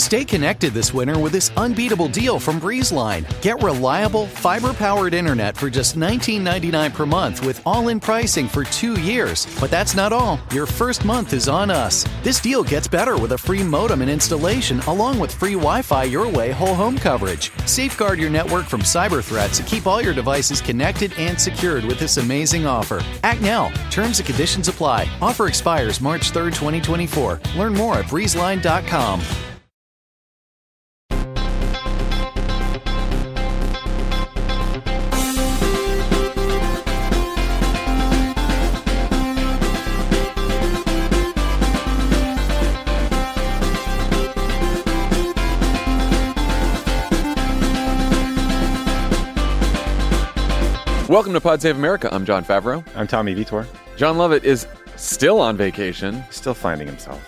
Stay connected this winter with this unbeatable deal from BreezeLine. Get reliable, fiber-powered internet for just $19.99 per month with all-in pricing for 2 years. But that's not all. Your first month is on us. This deal gets better with a free modem and installation, along with free Wi-Fi your way whole home coverage. Safeguard your network from cyber threats and keep all your devices connected and secured with this amazing offer. Act now. Terms and conditions apply. Offer expires March 3rd, 2024. Learn more at breezeline.com. Welcome to Pod Save America. I'm John Favreau. I'm Tommy Vitor. John Lovett is still on vacation. Still finding himself.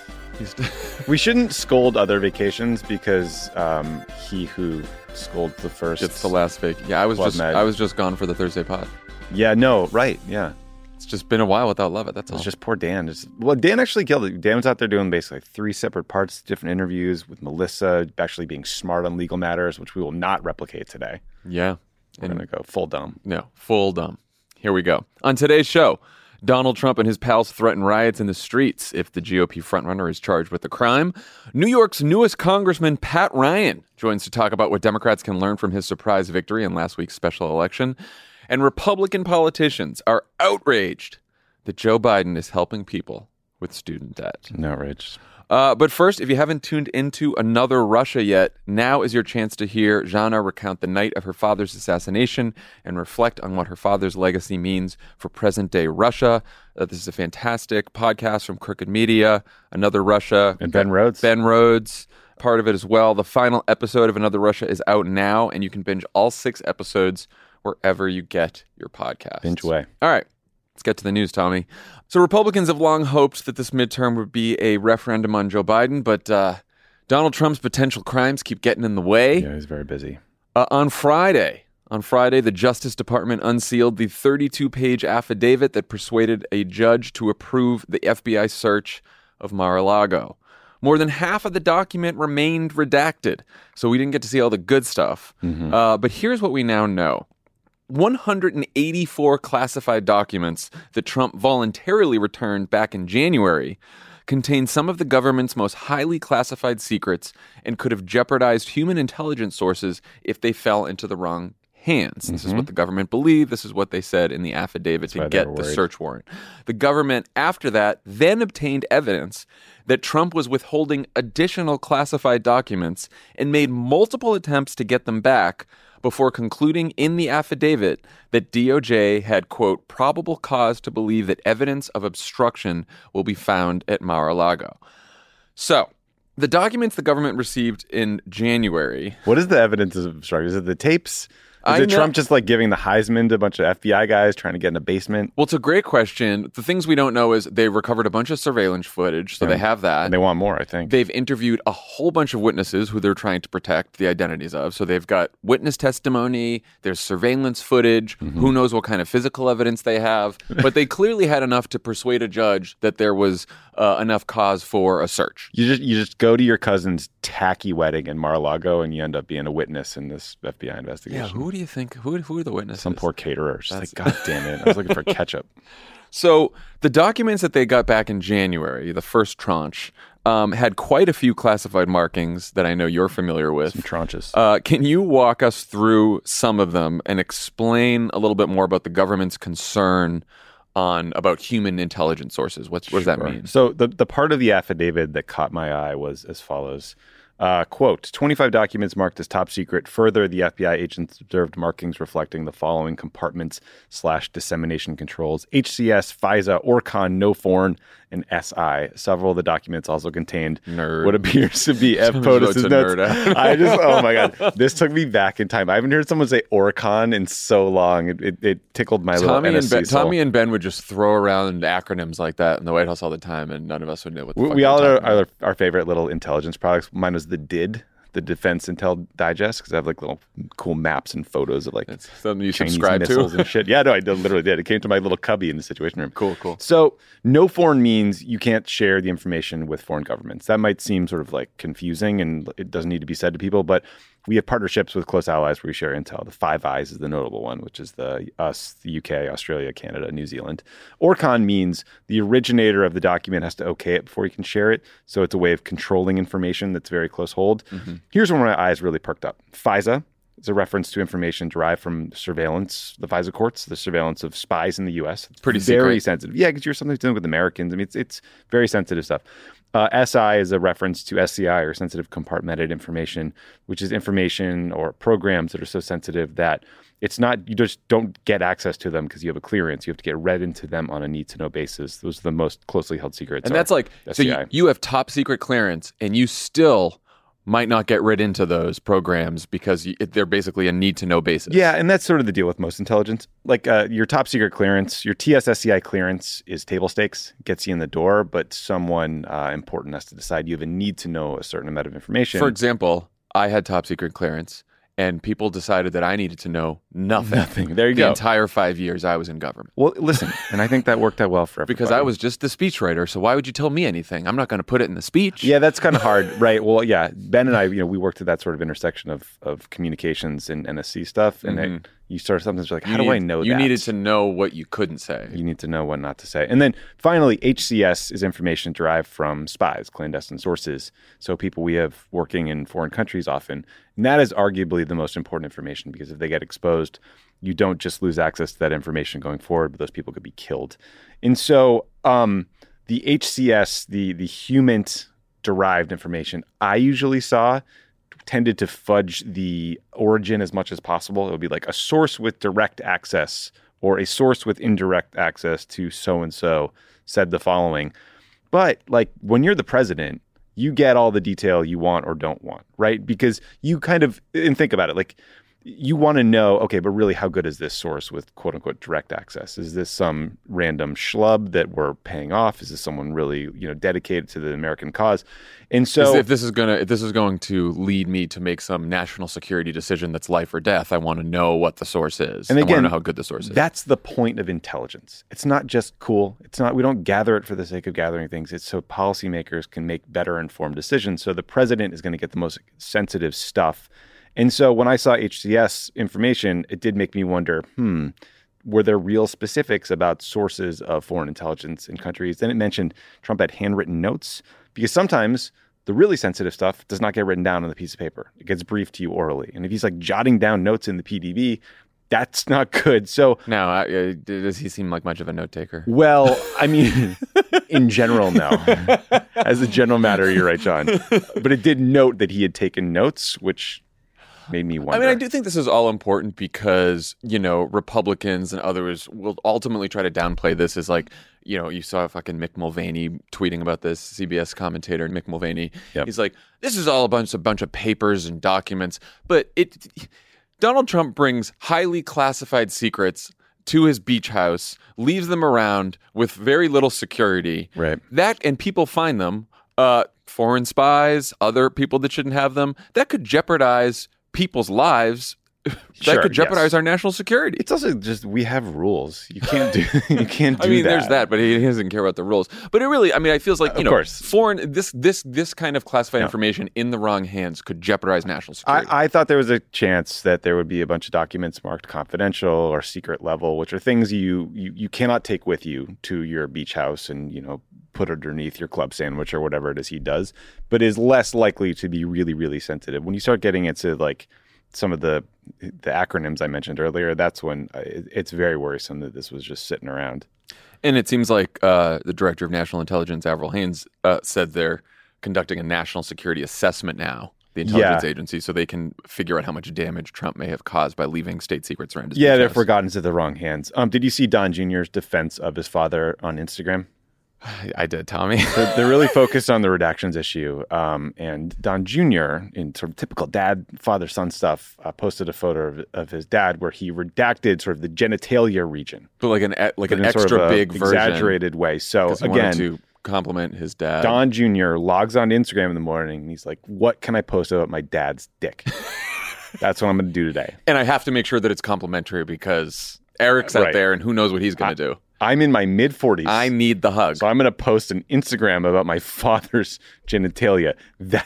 We shouldn't scold other vacations because he who scolds the first gets the last Yeah, I was just gone for the Thursday pod. Yeah, no, right, yeah. It's just been a while without Lovett, that's all. It's just poor Dan. Dan actually killed it. Dan was out there doing basically 3 separate parts, different interviews with Melissa, actually being smart on legal matters, which we will not replicate today. Yeah. We're going to go full dumb. No, full dumb. Here we go. On today's show, Donald Trump and his pals threaten riots in the streets if the GOP frontrunner is charged with the crime. New York's newest Congressman, Pat Ryan, joins to talk about what Democrats can learn from his surprise victory in last week's special election. And Republican politicians are outraged that Joe Biden is helping people with student debt. Outraged. But first, if you haven't tuned into Another Russia yet, now is your chance to hear Zhana recount the night of her father's assassination and reflect on what her father's legacy means for present-day Russia. This is a fantastic podcast from Crooked Media, Another Russia. And Ben Rhodes. Ben Rhodes, part of it as well. The final episode of Another Russia is out now, and you can binge all 6 episodes wherever you get your podcast. Binge away. All right. Let's get to the news, Tommy. So Republicans have long hoped that this midterm would be a referendum on Joe Biden, but Donald Trump's potential crimes keep getting in the way. Yeah, he's very busy. On Friday, the Justice Department unsealed the 32-page affidavit that persuaded a judge to approve the FBI search of Mar-a-Lago. More than half of the document remained redacted, so we didn't get to see all the good stuff. Mm-hmm. But here's what we now know. 184 classified documents that Trump voluntarily returned back in January contain some of the government's most highly classified secrets and could have jeopardized human intelligence sources if they fell into the wrong hands. This is what the government believed. This is what they said in the affidavit to get the search warrant. The government, after that, then obtained evidence that Trump was withholding additional classified documents and made multiple attempts to get them back before concluding in the affidavit that DOJ had, quote, probable cause to believe that evidence of obstruction will be found at Mar-a-Lago. So, the documents the government received in January. What is the evidence of obstruction? Is it the tapes? Is it Trump just like giving the Heisman to a bunch of FBI guys trying to get in a basement? Well, it's a great question. The things we don't know is they recovered a bunch of surveillance footage, so they have that. And they want more, I think. They've interviewed a whole bunch of witnesses who they're trying to protect the identities of. So they've got witness testimony, there's surveillance footage, who knows what kind of physical evidence they have. But they clearly had enough to persuade a judge that there was enough cause for a search. You just go to your cousin's tacky wedding in Mar-a-Lago and you end up being a witness in this FBI investigation. Yeah, who do you think? Who are the witnesses? Some poor caterer. She's like, God damn it. I was looking for ketchup. So the documents that they got back in January, the first tranche, had quite a few classified markings that I know you're familiar with. Some tranches. Can you walk us through some of them and explain a little bit more about the government's concern about human intelligence sources? What does that mean? So the part of the affidavit that caught my eye was as follows. Quote, 25 documents marked as top secret. Further, the FBI agents observed markings reflecting the following compartments/dissemination controls: HCS, FISA, ORCON, NOFORN, and SI. Several of the documents also contained what appears to be F. POTUS's notes. Oh my God, this took me back in time. I haven't heard someone say ORCON in so long. It tickled my little NSC soul. Tommy and Ben would just throw around acronyms like that in the White House all the time, and none of us would know what the fuck we all are our favorite little intelligence products. Mine was the DID, the Defense Intel Digest because I have like little cool maps and photos of like It's something you Chinese subscribe missiles to. and shit. Yeah, no, I literally did. It came to my little cubby in the Situation Room. Cool. So no foreign means you can't share the information with foreign governments. That might seem sort of like confusing and it doesn't need to be said to people, but we have partnerships with close allies where we share intel. The Five Eyes is the notable one, which is the UK, Australia, Canada, New Zealand. ORCON means the originator of the document has to okay it before you can share it. So it's a way of controlling information that's very close hold. Here's where my eyes really perked up. FISA is a reference to information derived from surveillance, the FISA courts, the surveillance of spies in the U.S. It's pretty very secret. sensitive. Yeah, because you're sometimes dealing with Americans. I mean, it's very sensitive stuff. SI is a reference to SCI, or sensitive compartmented information, which is information or programs that are so sensitive that it's not, you just don't get access to them because you have a clearance. You have to get read into them on a need-to-know basis. Those are the most closely held secrets. And that's like, so SCI. you have top secret clearance and you still might not get read into those programs because they're basically a need-to-know basis. Yeah, and that's sort of the deal with most intelligence. Like your top secret clearance, your TSSCI clearance is table stakes, gets you in the door, but someone important has to decide you have a need to know a certain amount of information. For example, I had top secret clearance and people decided that I needed to know nothing. There you the go. entire 5 years I was in government. Well, listen, and I think that worked out well for everybody. Because I was just the speechwriter, so why would you tell me anything? I'm not going to put it in the speech. Yeah, that's kind of hard, right? Well, yeah, Ben and I, we worked at that sort of intersection of communications and NSC stuff, and you start something that's like, how do I know You that? needed to know what you couldn't say. You need to know what not to say. And then finally, HCS is information derived from spies, clandestine sources. So people we have working in foreign countries often. And that is arguably the most important information because if they get exposed, you don't just lose access to that information going forward, but those people could be killed. And so the HCS, the human derived information I usually saw tended to fudge the origin as much as possible. It would be like a source with direct access or a source with indirect access to so-and-so said the following. But like when you're the president, you get all the detail you want or don't want, right? Because you kind of, and think about it, like you want to know, okay, but really how good is this source with quote unquote direct access? Is this some random schlub that we're paying off? Is this someone really, dedicated to the American cause? And so if this is going to lead me to make some national security decision that's life or death, I want to know what the source is. And I want again, to know how good the source is. That's the point of intelligence. It's not just cool. It's not, we don't gather it for the sake of gathering things. It's so policymakers can make better informed decisions. So the president is going to get the most sensitive stuff. And so when I saw HCS information, it did make me wonder, were there real specifics about sources of foreign intelligence in countries? Then it mentioned Trump had handwritten notes because sometimes the really sensitive stuff does not get written down on the piece of paper. It gets briefed to you orally. And if he's like jotting down notes in the PDB, that's not good. So now, does he seem like much of a note taker? well, I mean, in general, no. As a general matter, you're right, John. But it did note that he had taken notes, which made me wonder. I mean, I do think this is all important because, Republicans and others will ultimately try to downplay this as like, you saw fucking Mick Mulvaney tweeting about this, CBS commentator Mick Mulvaney. Yep. He's like, this is all a bunch of papers and documents. But Donald Trump brings highly classified secrets to his beach house, leaves them around with very little security. Right. And people find them, foreign spies, other people that shouldn't have them. That could jeopardize people's lives. That could jeopardize our national security. It's also just we have rules. You can't do that. I mean, there's that, but he doesn't care about the rules. But it really, I feels like, course. foreign this kind of classified information in the wrong hands could jeopardize national security. I thought there was a chance that there would be a bunch of documents marked confidential or secret level, which are things you cannot take with you to your beach house and, put underneath your club sandwich or whatever it is he does, but is less likely to be really, really sensitive. When you start getting into like some of the acronyms I mentioned earlier, that's when it's very worrisome that this was just sitting around. And it seems like the director of national intelligence, Avril Haines, said they're conducting a national security assessment now, the intelligence agency, so they can figure out how much damage Trump may have caused by leaving state secrets around his beach they've house. forgotten into the wrong hands. Did you see Don Jr.'s defense of his father on Instagram? I did, Tommy. They're really focused on the redactions issue. And Don Jr., in sort of typical dad, father, son stuff, posted a photo of his dad where he redacted sort of the genitalia region. But like an in extra sort of big version. exaggerated way. So 'Cause he wanted again, to compliment his dad. Don Jr. logs on Instagram in the morning and he's like, what can I post about my dad's dick? That's what I'm going to do today. And I have to make sure that it's complimentary because Eric's out there and who knows what he's going to do. I'm in my mid-40s. I need the hug. So I'm going to post an Instagram about my father's genitalia. That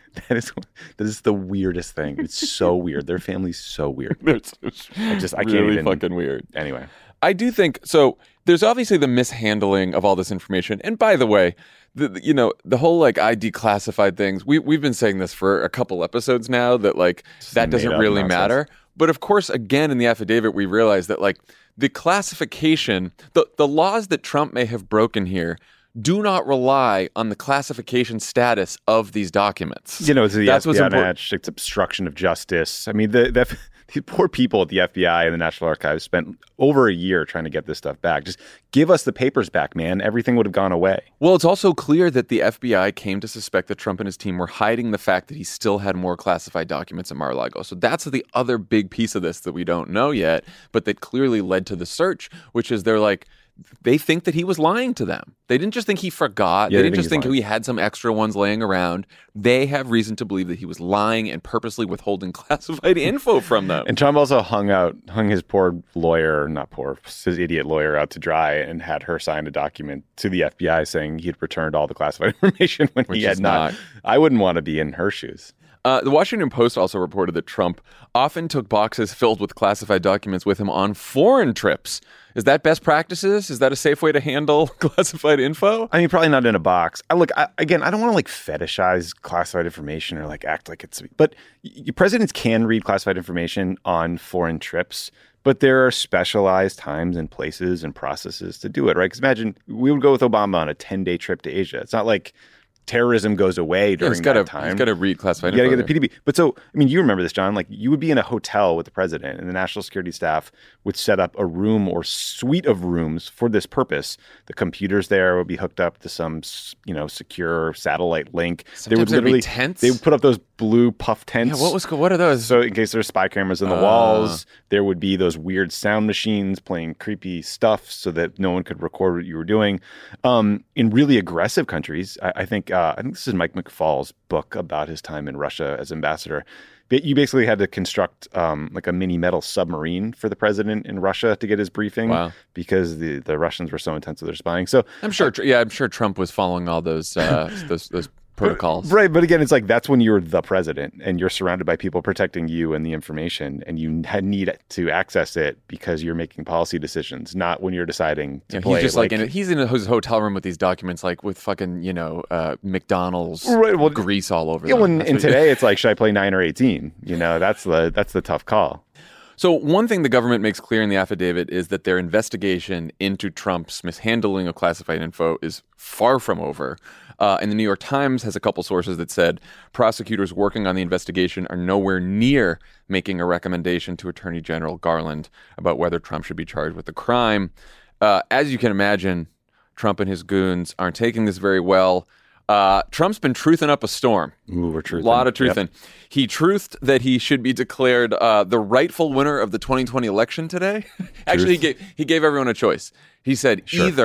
is the weirdest thing. It's so weird. Their family's so weird. I can't even. Fucking weird. Anyway. I do think, so there's obviously the mishandling of all this information. And by the way, the whole like I declassified things, we've been saying this for a couple episodes now that like that doesn't really matter. But of course, again, in the affidavit, we realize that like the classification, the laws that Trump may have broken here do not rely on the classification status of these documents. It's the FBI match. It's obstruction of justice. I mean, the poor people at the FBI and the National Archives spent over a year trying to get this stuff back. Just give us the papers back, man. Everything would have gone away. Well, it's also clear that the FBI came to suspect that Trump and his team were hiding the fact that he still had more classified documents at Mar-a-Lago. So that's the other big piece of this that we don't know yet, but that clearly led to the search, which is they think that he was lying to them. They didn't just think he forgot. They didn't just think he had some extra ones laying around. They have reason to believe that he was lying and purposely withholding classified info from them. And Trump also hung his his idiot lawyer out to dry and had her sign a document to the FBI saying he had returned all the classified information when he had not. I wouldn't want to be in her shoes. The Washington Post also reported that Trump often took boxes filled with classified documents with him on foreign trips. Is that best practices? Is that a safe way to handle classified info? I mean, probably not in a box. I don't want to like fetishize classified information or like act like it's... But presidents can read classified information on foreign trips, but there are specialized times and places and processes to do it, right? Because imagine we would go with Obama on a 10-day trip to Asia. It's not like terrorism goes away during that time. He's got to read classified info. You got to get the PDB. But so, I mean, you remember this, John. Like, you would be in a hotel with the president, and the national security staff would set up a room or suite of rooms for this purpose. The computers there would be hooked up to some, secure satellite link. Sometimes there'd be tents. They would put up those blue puff tents. Yeah, what are those? So in case there's spy cameras in the walls, there would be those weird sound machines playing creepy stuff so that no one could record what you were doing. In really aggressive countries, I think this is Mike McFall's book about his time in Russia as ambassador. But you basically had to construct like a mini metal submarine for the president in Russia to get his briefing because the Russians were so intense with their spying. So I'm sure Trump was following all those those protocols. Right. But again, it's like that's when you're the president and you're surrounded by people protecting you and the information and you need to access it because you're making policy decisions, not when you're deciding to play. He's just he's in his hotel room with these documents, like with fucking, McDonald's grease all over them. And today it's like, should I play 9 or 18? That's the tough call. So one thing the government makes clear in the affidavit is that their investigation into Trump's mishandling of classified info is far from over. And the New York Times has a couple sources that said prosecutors working on the investigation are nowhere near making a recommendation to Attorney General Garland about whether Trump should be charged with the crime. As you can imagine, Trump and his goons aren't taking this very well. Trump's been truthing up a storm. Ooh, we're truthing. A lot of truthing. Yep. He truthed that he should be declared the rightful winner of the 2020 election today. Actually, he gave everyone a choice. He said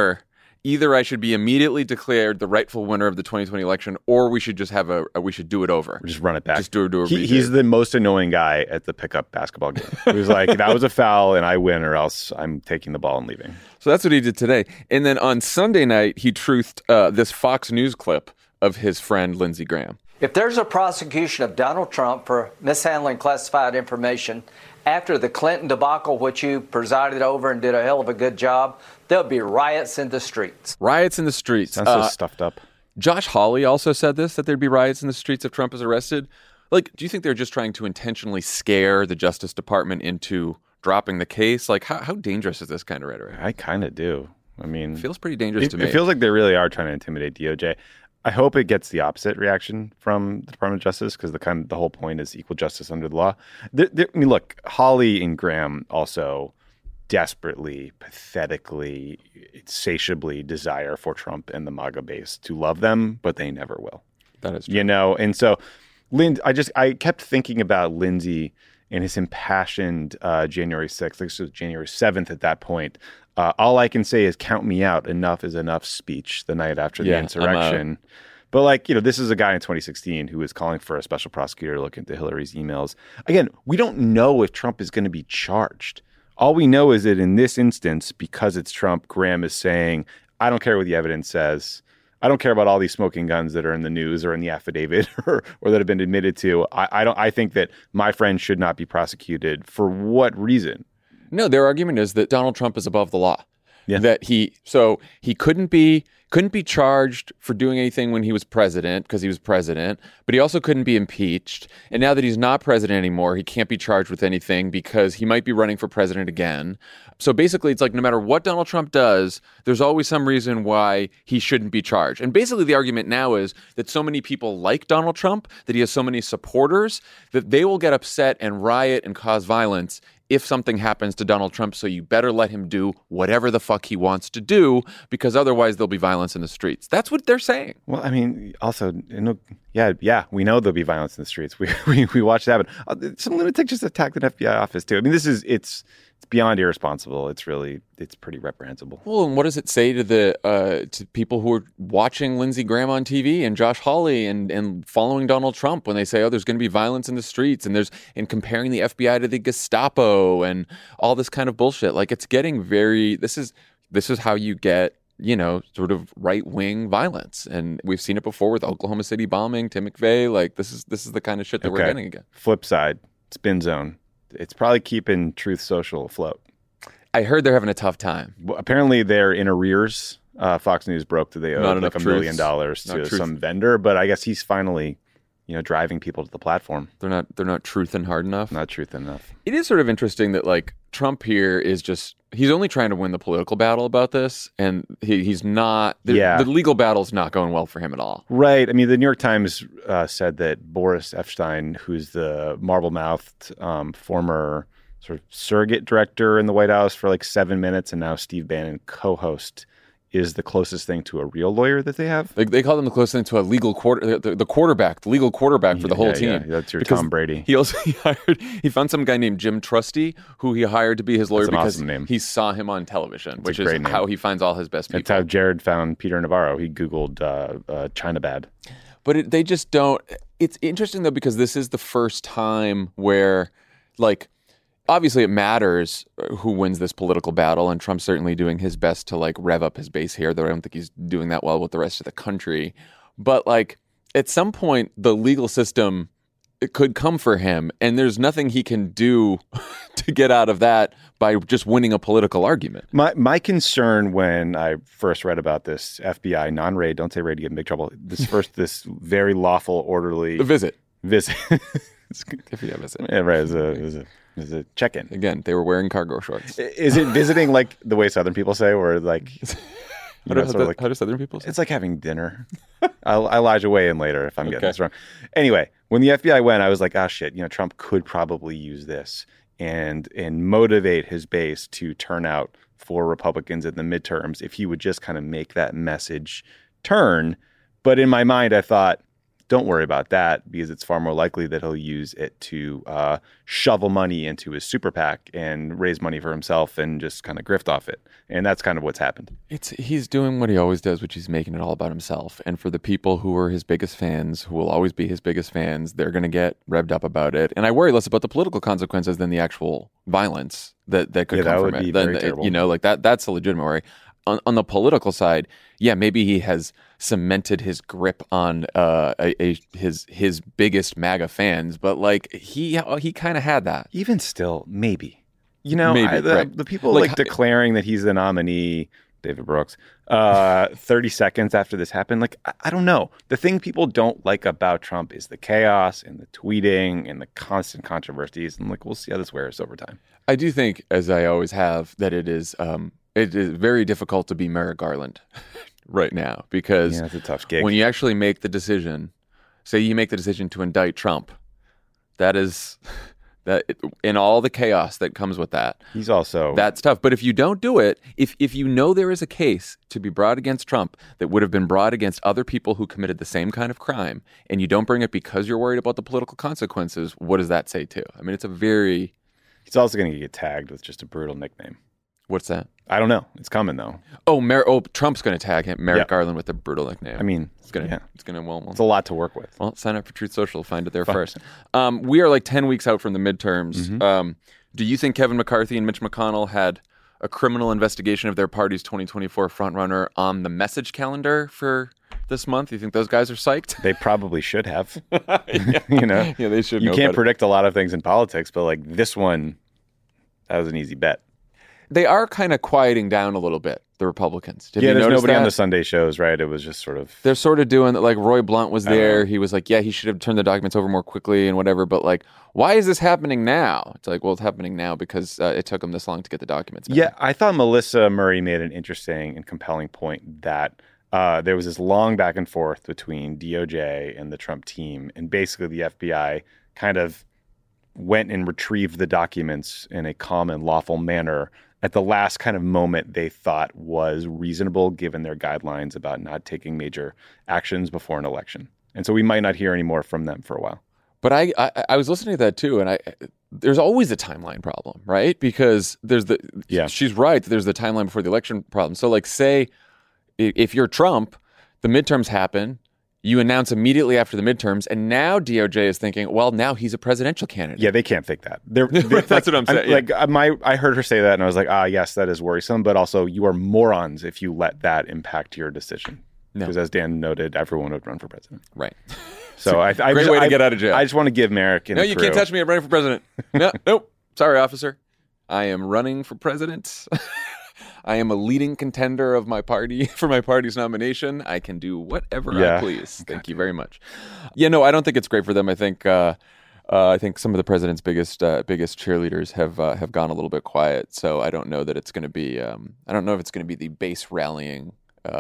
either I should be immediately declared the rightful winner of the 2020 election, or we should just we should do it over. Just run it back. Just do a He's the most annoying guy at the pickup basketball game. He was like, that was a foul and I win or else I'm taking the ball and leaving. So that's what he did today. And then on Sunday night, he truthed this Fox News clip of his friend Lindsey Graham. If there's a prosecution of Donald Trump for mishandling classified information after the Clinton debacle, which you presided over and did a hell of a good job, there'll be riots in the streets. Riots in the streets. Sounds so stuffed up. Josh Hawley also said this, that there'd be riots in the streets if Trump is arrested. Like, do you think they're just trying to intentionally scare the Justice Department into dropping the case? Like, how dangerous is this kind of rhetoric? I kind of do. I mean, it feels pretty dangerous to me. It feels like they really are trying to intimidate DOJ. I hope it gets the opposite reaction from the Department of Justice because the whole point is equal justice under the law. Look, Hawley and Graham also desperately, pathetically, insatiably desire for Trump and the MAGA base to love them, but they never will. That is true. And so I kept thinking about Lindsey and his impassioned January 6th, I think it was January 7th at that point. All I can say is count me out. Enough is enough speech the night after the insurrection. But like, this is a guy in 2016 who was calling for a special prosecutor to look into Hillary's emails. Again, we don't know if Trump is going to be charged. All we know is that in this instance, because it's Trump, Graham is saying, I don't care what the evidence says. I don't care about all these smoking guns that are in the news or in the affidavit or that have been admitted to. I think that my friend should not be prosecuted. For what reason? No, their argument is that Donald Trump is above the law. Yeah. That he couldn't be charged for doing anything when he was president because he was president, but he also couldn't be impeached. And now that he's not president anymore, he can't be charged with anything because he might be running for president again. So basically, it's like no matter what Donald Trump does, there's always some reason why he shouldn't be charged. And basically, the argument now is that so many people like Donald Trump, that he has so many supporters, that they will get upset and riot and cause violence if something happens to Donald Trump, so you better let him do whatever the fuck he wants to do, because otherwise there'll be violence in the streets. That's what they're saying. Well, I mean, also, we know there'll be violence in the streets. We watched it happen. Some lunatic just attacked an FBI office too. I mean, it's beyond irresponsible. It's pretty reprehensible. Well, and what does it say to to people who are watching Lindsey Graham on TV and Josh Hawley and following Donald Trump when they say, there's going to be violence in the streets and comparing the FBI to the Gestapo and all this kind of bullshit? Like, it's getting this is how you get, sort of right-wing violence. And we've seen it before with Oklahoma City bombing, Tim McVeigh. Like, this is the kind of shit that we're getting again. Flip side, Spin Zone. It's probably keeping Truth Social afloat. I heard they're having a tough time. Well, apparently they're in arrears. Fox News broke that they owed like $1 million to some vendor, but I guess he's finally, driving people to the platform. They're not truthing hard enough. Not truthing enough. It is sort of interesting that like Trump here is he's only trying to win the political battle about this, and he's not. The legal battle's not going well for him at all. Right. I mean, the New York Times said that Boris Epshteyn, who's the marble-mouthed former sort of surrogate director in the White House for like 7 minutes, and now Steve Bannon co-host, is the closest thing to a real lawyer that they have. They call them the closest thing to a legal the quarterback, the legal quarterback for the whole team. Yeah, that's your Tom Brady. He found some guy named Jim Trusty, who he hired to be his lawyer because awesome name. He saw him on television, which is how he finds all his best people. That's how Jared found Peter Navarro. He Googled China Bad. But they just don't. It's interesting, though, because this is the first time where, like, obviously it matters who wins this political battle, and Trump's certainly doing his best to like rev up his base here, though I don't think he's doing that well with the rest of the country. But like at some point, the legal system, it could come for him, and there's nothing he can do to get out of that by just winning a political argument. My concern when I first read about this FBI non-raid, don't say raid to get in big trouble. This very lawful, orderly visit. If you visit, yeah, right? Is a check-in. Again, they were wearing cargo shorts. Is it visiting like the way Southern people say, or like, how do Southern people say? It's like having dinner. I'll Elijah weigh in later if I'm getting this wrong. Anyway, when the FBI went, I was like, shit, Trump could probably use this and motivate his base to turn out for Republicans in the midterms if he would just kind of make that message turn. But in my mind, I thought, don't worry about that, because it's far more likely that he'll use it to shovel money into his super PAC and raise money for himself and just kind of grift off it. And that's kind of what's happened. He's doing what he always does, which is making it all about himself. And for the people who are his biggest fans, who will always be his biggest fans, they're going to get revved up about it. And I worry less about the political consequences than the actual violence that could come from it. Be very terrible. Like that's a legitimate worry. On the political side, maybe he has cemented his grip on his biggest MAGA fans, but like he kind of had that. Even still, maybe. Maybe, the people like declaring that he's the nominee, David Brooks, 30 seconds after this happened. Like, I don't know. The thing people don't like about Trump is the chaos and the tweeting and the constant controversies. And like, we'll see how this wears over time. I do think, as I always have, that it is very difficult to be Merrick Garland right now, because it's a tough gig. When you actually make the decision, say you make the decision to indict Trump, that is in all the chaos that comes with that. He's also... That's tough. But if you don't do it, if you know there is a case to be brought against Trump that would have been brought against other people who committed the same kind of crime, and you don't bring it because you're worried about the political consequences, what does that say too? I mean, it's a very... He's also going to get tagged with just a brutal nickname. What's that? I don't know. It's coming, though. Trump's going to tag him, Merrick Garland, with a brutal nickname. I mean, it's going to, it's a lot to work with. Well, sign up for Truth Social. Find it there first. We are like 10 weeks out from the midterms. Mm-hmm. Do you think Kevin McCarthy and Mitch McConnell had a criminal investigation of their party's 2024 frontrunner on the message calendar for this month? You think those guys are psyched? They probably should have. Yeah, they should. You can't predict a lot of things in politics, but like this one, that was an easy bet. They are kind of quieting down a little bit, the Republicans. There's nobody on the Sunday shows, right? It was just sort of... They're sort of doing that, like Roy Blunt was there. He was like, yeah, he should have turned the documents over more quickly and whatever. But like, why is this happening now? It's like, well, it's happening now because it took them this long to get the documents back. Yeah, I thought Melissa Murray made an interesting and compelling point that there was this long back and forth between DOJ and the Trump team. And basically the FBI kind of went and retrieved the documents in a calm and lawful manner at the last kind of moment they thought was reasonable given their guidelines about not taking major actions before an election. And so we might not hear any more from them for a while. But I was listening to that too, and there's always a timeline problem, right? Because she's right, there's the timeline before the election problem. So like say if you're Trump, the midterms happen, you announce immediately after the midterms, and now DOJ is thinking, well, now he's a presidential candidate. Yeah, they can't think that. That's what I'm saying. I heard her say that, and I was like, yes, that is worrisome. But also, you are morons if you let that impact your decision. Because as Dan noted, everyone would run for president. Right. So great way to get out of jail. I just want to give Merrick and you can't touch me. I'm running for president. Nope. Sorry, officer. I am running for president. I am a leading contender of my party for my party's nomination. I can do whatever I please. Thank you very much. Yeah, no, I don't think it's great for them. I think some of the president's biggest cheerleaders have gone a little bit quiet. So I don't know that it's going to be. I don't know if it's going to be the base rallying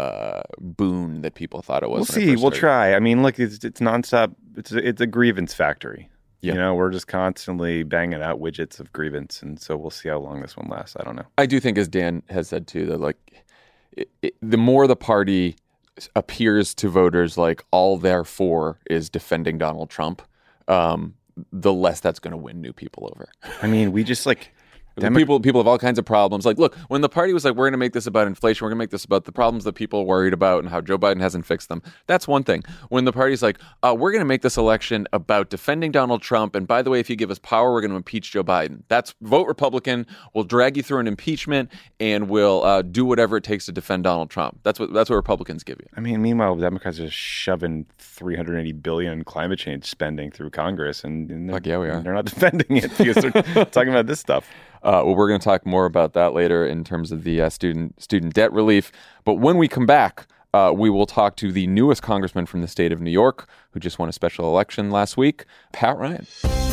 boon that people thought it was. We'll see. We'll try. I mean, look, it's nonstop. It's a grievance factory. Yep. You know, we're just constantly banging out widgets of grievance, and so we'll see how long this one lasts. I don't know. I do think, as Dan has said too, that like the more the party appears to voters like all they're for is defending Donald Trump, the less that's going to win new people over. I mean, we just like... People have all kinds of problems. Like, look, when the party was like, we're going to make this about inflation, we're going to make this about the problems that people are worried about and how Joe Biden hasn't fixed them. That's one thing. When the party's like, we're going to make this election about defending Donald Trump. And by the way, if you give us power, we're going to impeach Joe Biden. That's vote Republican. We'll drag you through an impeachment and we'll do whatever it takes to defend Donald Trump. That's what Republicans give you. I mean, meanwhile, Democrats are shoving $380 billion in climate change spending through Congress. And yeah, we are. They're not defending it because they're talking about this stuff. Well, we're going to talk more about that later in terms of the student debt relief. But when we come back, we will talk to the newest congressman from the state of New York, who just won a special election last week, Pat Ryan.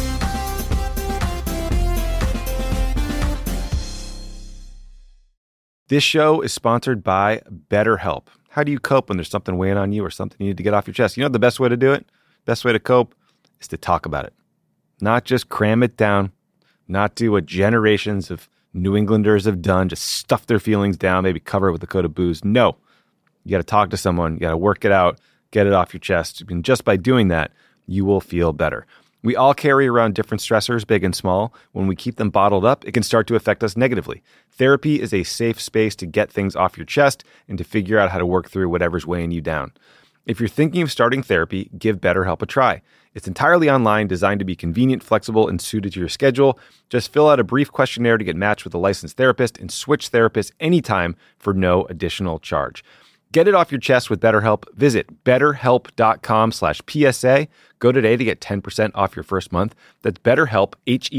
This show is sponsored by BetterHelp. How do you cope when there's something weighing on you or something you need to get off your chest? You know the best way to do it? Best way to cope is to talk about it. Not just cram it down. Not do what generations of New Englanders have done, just stuff their feelings down, maybe cover it with a coat of booze. No, you got to talk to someone. You got to work it out, get it off your chest. And just by doing that, you will feel better. We all carry around different stressors, big and small. When we keep them bottled up, it can start to affect us negatively. Therapy is a safe space to get things off your chest and to figure out how to work through whatever's weighing you down. If you're thinking of starting therapy, give BetterHelp a try. It's entirely online, designed to be convenient, flexible, and suited to your schedule. Just fill out a brief questionnaire to get matched with a licensed therapist and switch therapists anytime for no additional charge. Get it off your chest with BetterHelp. Visit betterhelp.com/PSA. Go today to get 10% off your first month. That's BetterHelp,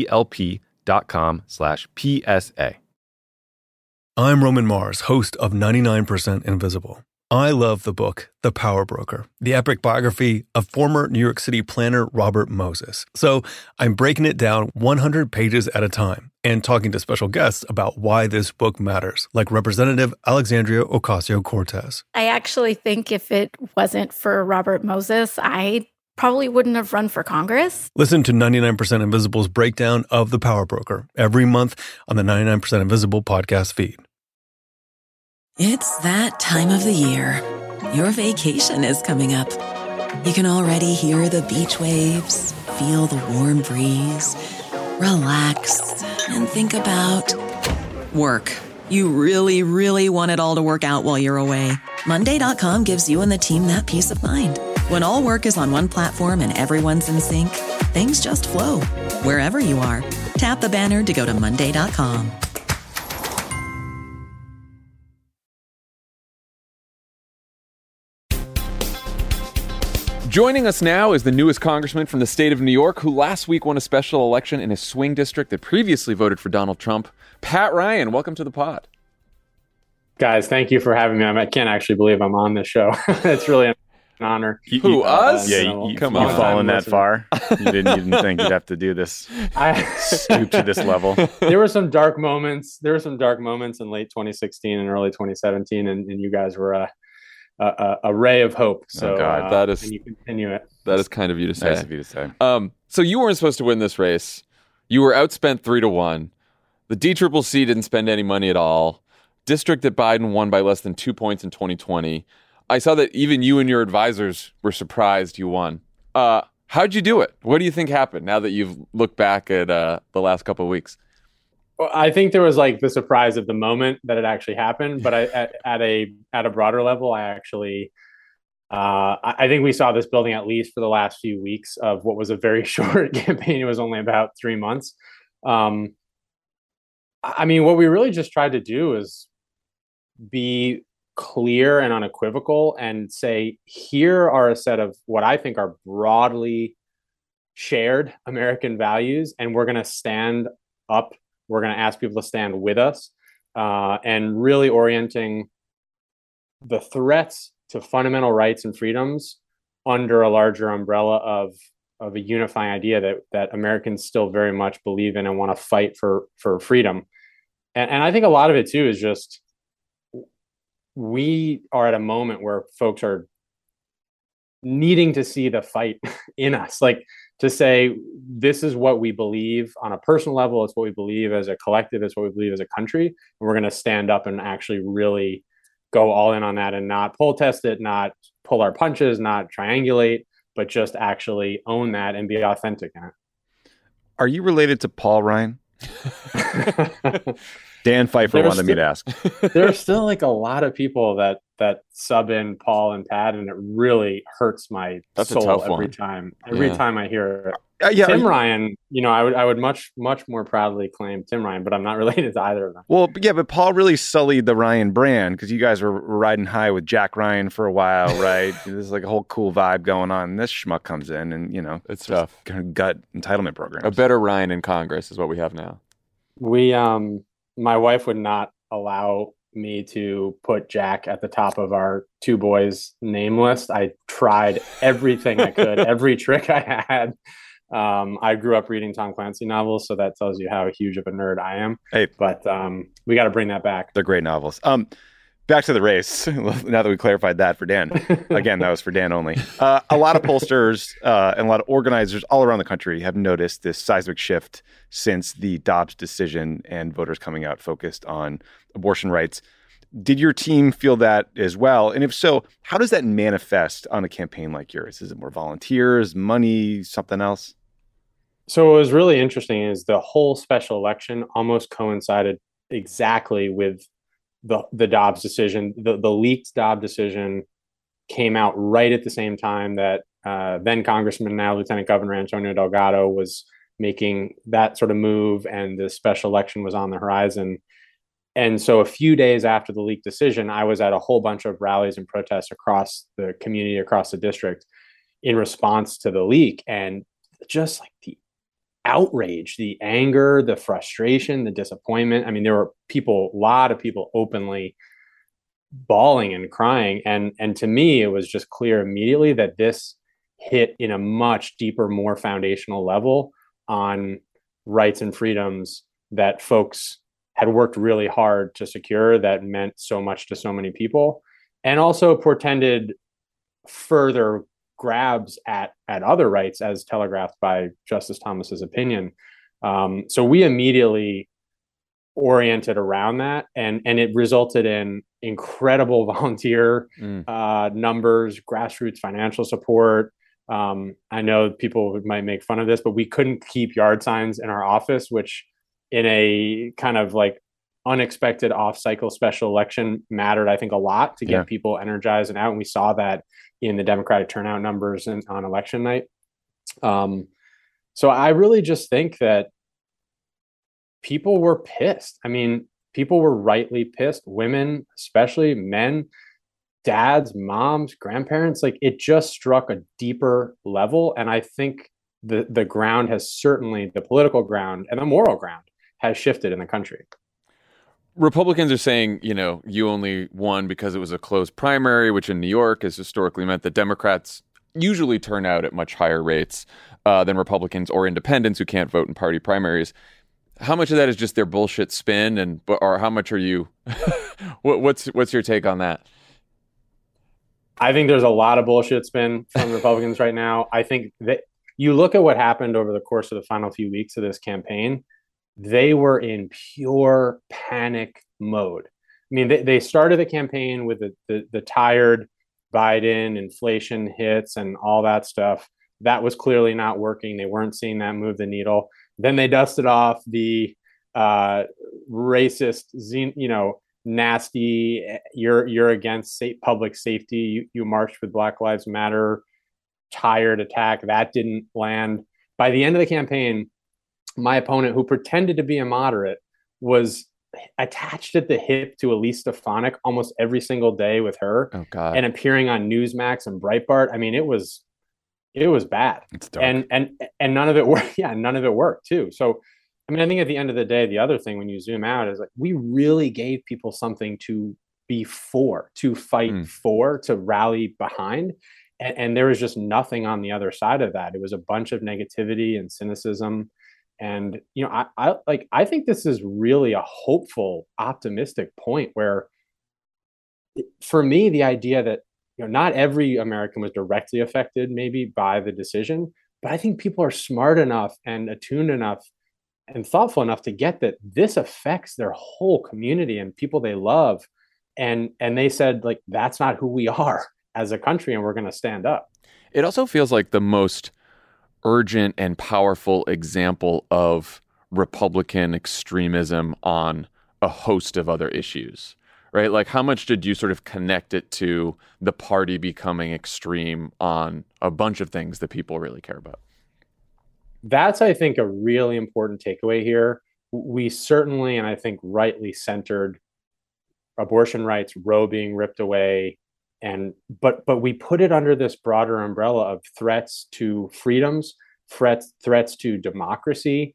HELP.com/PSA. I'm Roman Mars, host of 99% Invisible. I love the book, The Power Broker, the epic biography of former New York City planner Robert Moses. So I'm breaking it down 100 pages at a time and talking to special guests about why this book matters, like Representative Alexandria Ocasio-Cortez. I actually think if it wasn't for Robert Moses, I probably wouldn't have run for Congress. Listen to 99% Invisible's breakdown of The Power Broker every month on the 99% Invisible podcast feed. It's that time of the year. Your vacation is coming up. You can already hear the beach waves, feel the warm breeze, relax, and think about work. You really, really want it all to work out while you're away. Monday.com gives you and the team that peace of mind. When all work is on one platform and everyone's in sync, things just flow. Wherever you are, tap the banner to go to Monday.com. Joining us now is the newest congressman from the state of New York, who last week won a special election in a swing district that previously voted for Donald Trump. Pat Ryan, welcome to the pod. Guys, thank you for having me. I can't actually believe I'm on this show. It's really an honor. Who, us? Yeah, come on. You've fallen that far. You didn't think you'd have to do this. Stoop to this level. There were some dark moments. There were some dark moments in late 2016 and early 2017, and you guys were a ray of hope. So God, that is, and you continue it. That is kind of you to say. Nice of you to say. So you weren't supposed to win this race. You were outspent 3-1. The DCCC didn't spend any money at all. District that Biden won by less than 2 points in 2020. I saw that even you and your advisors were surprised you won. How'd you do it? What do you think happened now that you've looked back at the last couple of weeks? Well, I think there was like the surprise of the moment that it actually happened, but at a broader level, I think we saw this building at least for the last few weeks of what was a very short campaign. It was only about 3 months. I mean, what we really just tried to do is be clear and unequivocal and say, here are a set of what I think are broadly shared American values, and we're going to stand up. We're going to ask people to stand with us, and really orienting the threats to fundamental rights and freedoms under a larger umbrella of a unifying idea that Americans still very much believe in and want to fight for freedom. And I think a lot of it too is just, we are at a moment where folks are needing to see the fight in us, like to say, this is what we believe on a personal level. It's what we believe as a collective. It's what we believe as a country. And we're going to stand up and actually really go all in on that and not poll test it, not pull our punches, not triangulate, but just actually own that and be authentic in it. Are you related to Paul Ryan? Dan Pfeiffer wanted me to ask. There's still like a lot of people that sub in Paul and Pat, and it really hurts my soul every time. Every time I hear it. Tim Ryan, I would much more proudly claim Tim Ryan, but I'm not related to either of them. Well, yeah, but Paul really sullied the Ryan brand because you guys were riding high with Jack Ryan for a while, right? There's like a whole cool vibe going on. And this schmuck comes in and, it's tough. Kind of gut entitlement programs. A better Ryan in Congress is what we have now. My wife would not allow me to put Jack at the top of our two boys name list. I tried everything I could, every trick I had. I grew up reading Tom Clancy novels, so that tells you how huge of a nerd I am. Hey, but we got to bring that back. They're great novels. Back to the race. Now that we clarified that for Dan, again, that was for Dan only. A lot of pollsters and a lot of organizers all around the country have noticed this seismic shift since the Dobbs decision and voters coming out focused on abortion rights. Did your team feel that as well? And if so, how does that manifest on a campaign like yours? Is it more volunteers, money, something else? So what was really interesting is the whole special election almost coincided exactly with the Dobbs decision. The leaked Dobbs decision came out right at the same time that then Congressman, now Lieutenant Governor Antonio Delgado was making that sort of move, and the special election was on the horizon. And so a few days after the leaked decision, I was at a whole bunch of rallies and protests across the community, across the district, in response to the leak. And just like the outrage, the anger, the frustration, the disappointment. I mean, there were a lot of people openly bawling and crying. And to me, it was just clear immediately that this hit in a much deeper, more foundational level on rights and freedoms that folks had worked really hard to secure, that meant so much to so many people, and also portended further grabs at other rights, as telegraphed by Justice Thomas's opinion. So we immediately oriented around that, and it resulted in incredible volunteer numbers, grassroots financial support. I know people might make fun of this, but we couldn't keep yard signs in our office, which in a kind of like unexpected off-cycle special election mattered, I think, a lot to get people energized and out. And we saw that in the Democratic turnout numbers on election night. So I really just think that people were pissed. I mean, people were rightly pissed. Women, especially men, dads, moms, grandparents, like it just struck a deeper level. And I think the ground has certainly, the political ground and the moral ground has shifted in the country. Republicans are saying, you only won because it was a closed primary, which in New York has historically meant that Democrats usually turn out at much higher rates than Republicans or independents who can't vote in party primaries. How much of that is just their bullshit spin, or how much are you? What's your take on that? I think there's a lot of bullshit spin from Republicans right now. I think that you look at what happened over the course of the final few weeks of this campaign, they were in pure panic mode. I mean, they started the campaign with the tired Biden inflation hits and all that stuff. That was clearly not working. They weren't seeing that move the needle. Then they dusted off the racist, nasty, you're against public safety. You marched with Black Lives Matter, tired attack. That didn't land. By the end of the campaign, my opponent, who pretended to be a moderate, was attached at the hip to Elise Stefanik almost every single day with her. Oh, God. And appearing on Newsmax and Breitbart. I mean, it was bad. It's dark. And none of it worked. Yeah, none of it worked too. So, I mean, I think at the end of the day, the other thing when you zoom out is like, we really gave people something to be for, to fight for, to rally behind. And there was just nothing on the other side of that. It was a bunch of negativity and cynicism. And, I think this is really a hopeful, optimistic point where, for me, the idea that, not every American was directly affected maybe by the decision, but I think people are smart enough and attuned enough and thoughtful enough to get that this affects their whole community and people they love. And they said, like, that's not who we are as a country, and we're going to stand up. It also feels like the most urgent and powerful example of Republican extremism on a host of other issues, right? Like, how much did you sort of connect it to the party becoming extreme on a bunch of things that people really care about? That's, I think, a really important takeaway here. We certainly, and I think rightly, centered abortion rights, Roe being ripped away, but we put it under this broader umbrella of threats to freedoms, threats to democracy.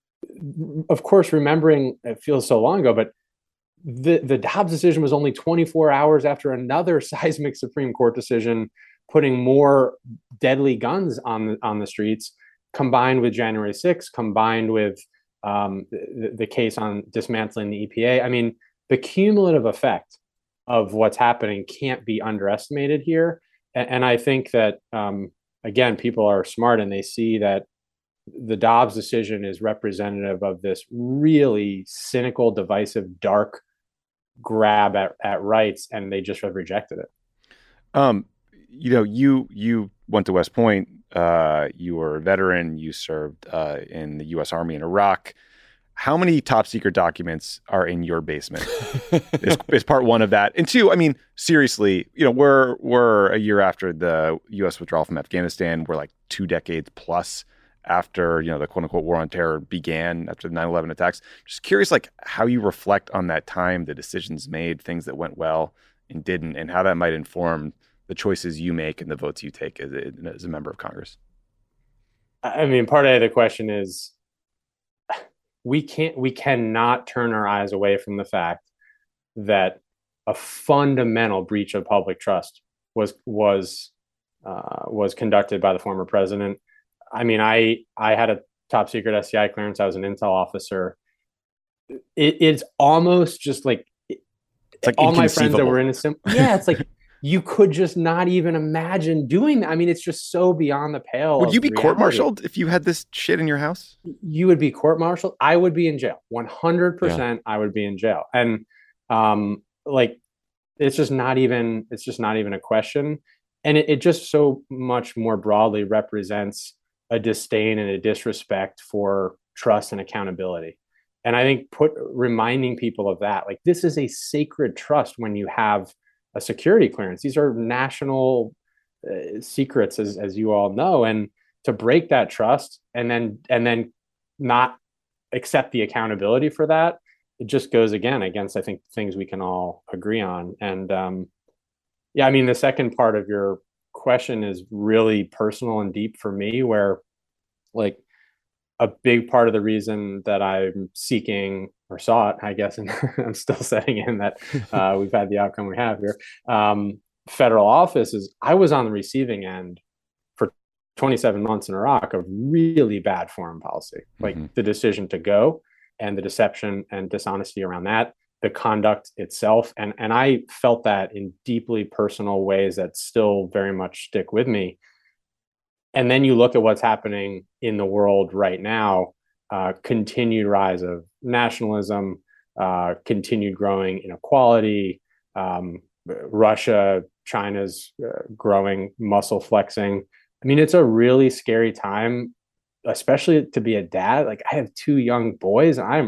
Of course, remembering, it feels so long ago, but the Dobbs decision was only 24 hours after another seismic Supreme Court decision putting more deadly guns on the streets, combined with January 6th, combined with the case on dismantling the EPA. I mean, the cumulative effect of what's happening can't be underestimated here. And I think that, again, people are smart and they see that the Dobbs decision is representative of this really cynical, divisive, dark grab at rights, and they just have rejected it. You went to West Point. You were a veteran. You served in the U.S. Army in Iraq. How many top secret documents are in your basement? is part one of that. And two, I mean, seriously, we're a year after the U.S. withdrawal from Afghanistan. We're like 2 decades plus after, the quote unquote war on terror began after the 9/11 attacks. Just curious, like, how you reflect on that time, the decisions made, things that went well and didn't, and how that might inform the choices you make and the votes you take as a member of Congress. I mean, part of the question is, we cannot turn our eyes away from the fact that a fundamental breach of public trust was conducted by the former president. I mean, I had a top secret SCI clearance. I was an intel officer. It's almost just like, it's like all my friends that were in a it's like you could just not even imagine doing that. I mean, it's just so beyond the pale. Would you be reality. court-martialed if you had this shit in your house? You would be court-martialed. I would be in jail. 100%. I would be in jail. And like, it's just not even a question. And it just so much more broadly represents a disdain and a disrespect for trust and accountability. And I think reminding people of that, like, this is a sacred trust when you have a security clearance. These are national secrets, as you all know, and to break that trust and then not accept the accountability for that, it just goes again against, I think, things we can all agree on. And I mean, the second part of your question is really personal and deep for me, where like a big part of the reason that I'm seeking or sought, I guess, and I'm still setting in that we've had the outcome we have here, federal office, is I was on the receiving end for 27 months in Iraq of really bad foreign policy, like the decision to go and the deception and dishonesty around that, the conduct itself. And I felt that in deeply personal ways that still very much stick with me. And then you look at what's happening in the world right now, continued rise of nationalism, continued growing inequality, Russia, China's growing muscle flexing. I mean, it's a really scary time, especially to be a dad. Like, I have 2 young boys. I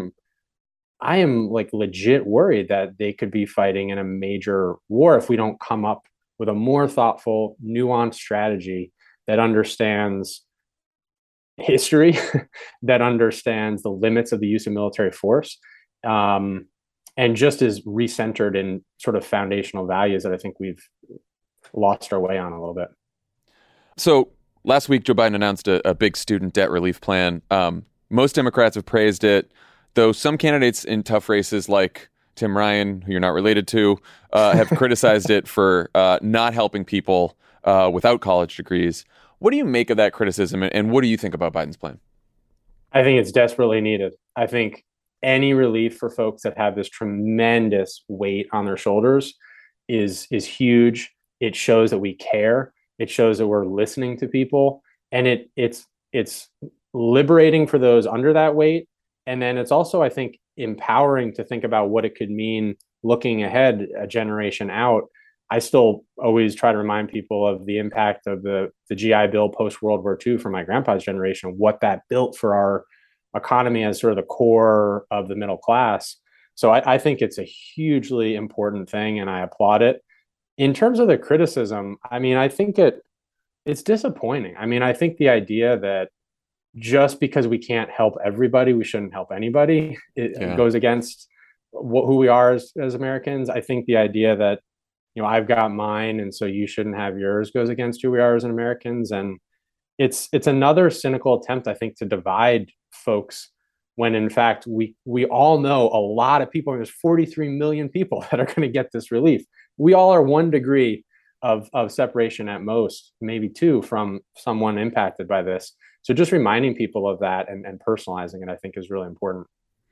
am like legit worried that they could be fighting in a major war if we don't come up with a more thoughtful, nuanced strategy that understands history, that understands the limits of the use of military force, and just is recentered in sort of foundational values that I think we've lost our way on a little bit. So last week, Joe Biden announced a big student debt relief plan. Most Democrats have praised it, though some candidates in tough races like Tim Ryan, who you're not related to, have criticized it for not helping people without college degrees. What do you make of that criticism, and what do you think about Biden's plan? I think it's desperately needed. I think any relief for folks that have this tremendous weight on their shoulders is huge. It shows that we care. It shows that we're listening to people, and it's liberating for those under that weight. And then it's also, I think, empowering to think about what it could mean looking ahead, a generation out. I still always try to remind people of the impact of the GI Bill post World War II for my grandpa's generation, what that built for our economy as sort of the core of the middle class. So I think it's a hugely important thing, and I applaud it. In terms of the criticism, I mean, I think it's disappointing. I mean, I think the idea that just because we can't help everybody, we shouldn't help anybody, it goes against who we are as Americans. I think the idea that, you know, I've got mine and so you shouldn't have yours goes against who we are as Americans. And it's another cynical attempt, I think, to divide folks when in fact we all know a lot of people. There's 43 million people that are going to get this relief. We all are 1 degree of separation at most, maybe 2, from someone impacted by this. So just reminding people of that and personalizing it, I think, is really important.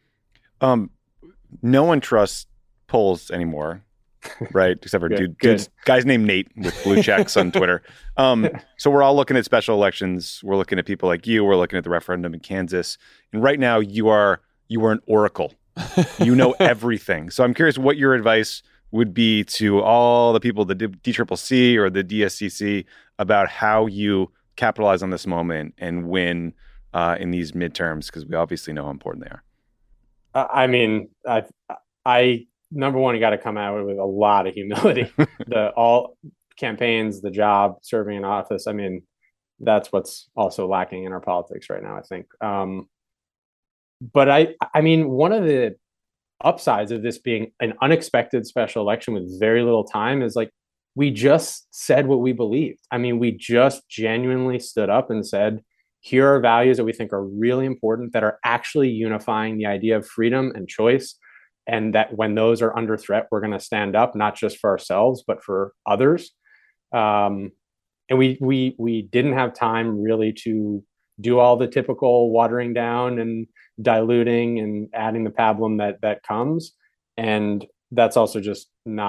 No one trusts polls anymore, right? Except for guys named Nate with blue checks on Twitter. So we're all looking at special elections. We're looking at people like you. We're looking at the referendum in Kansas. And right now you are an oracle. You know everything. So I'm curious what your advice would be to all the people, the DCCC or the DSCC, about how you capitalize on this moment and win in these midterms, because we obviously know how important they are. I mean, I number one, you got to come out with a lot of humility. All campaigns, the job, serving in office. I mean, that's what's also lacking in our politics right now, I think. But I mean, one of the upsides of this being an unexpected special election with very little time is, like, we just said what we believed. I mean, we just genuinely stood up and said, here are values that we think are really important, that are actually unifying the idea of freedom and choice. And that when those are under threat, we're going to stand up, not just for ourselves, but for others. And we didn't have time really to do all the typical watering down and diluting and adding the pablum that comes. And that's also just not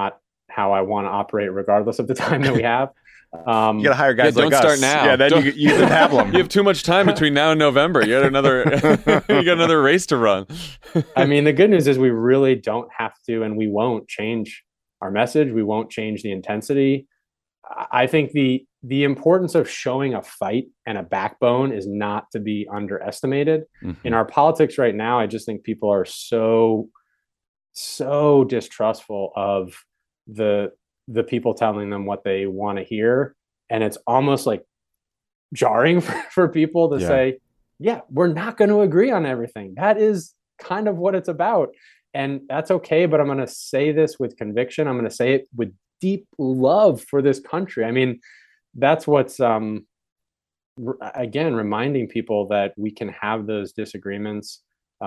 how I want to operate, regardless of the time that we have. You got to hire guys like don't us. Start now. Yeah, then you can have them. You have too much time between now and November. You got another race to run. I mean, the good news is we really don't have to, and we won't change our message. We won't change the intensity. I think the importance of showing a fight and a backbone is not to be underestimated. Mm-hmm. In our politics right now, I just think people are so distrustful of the people telling them what they want to hear. And it's almost like jarring for people to say, yeah, we're not going to agree on everything. That is kind of what it's about. And that's okay. But I'm going to say this with conviction. I'm going to say it with deep love for this country. I mean, that's what's, again, reminding people that we can have those disagreements,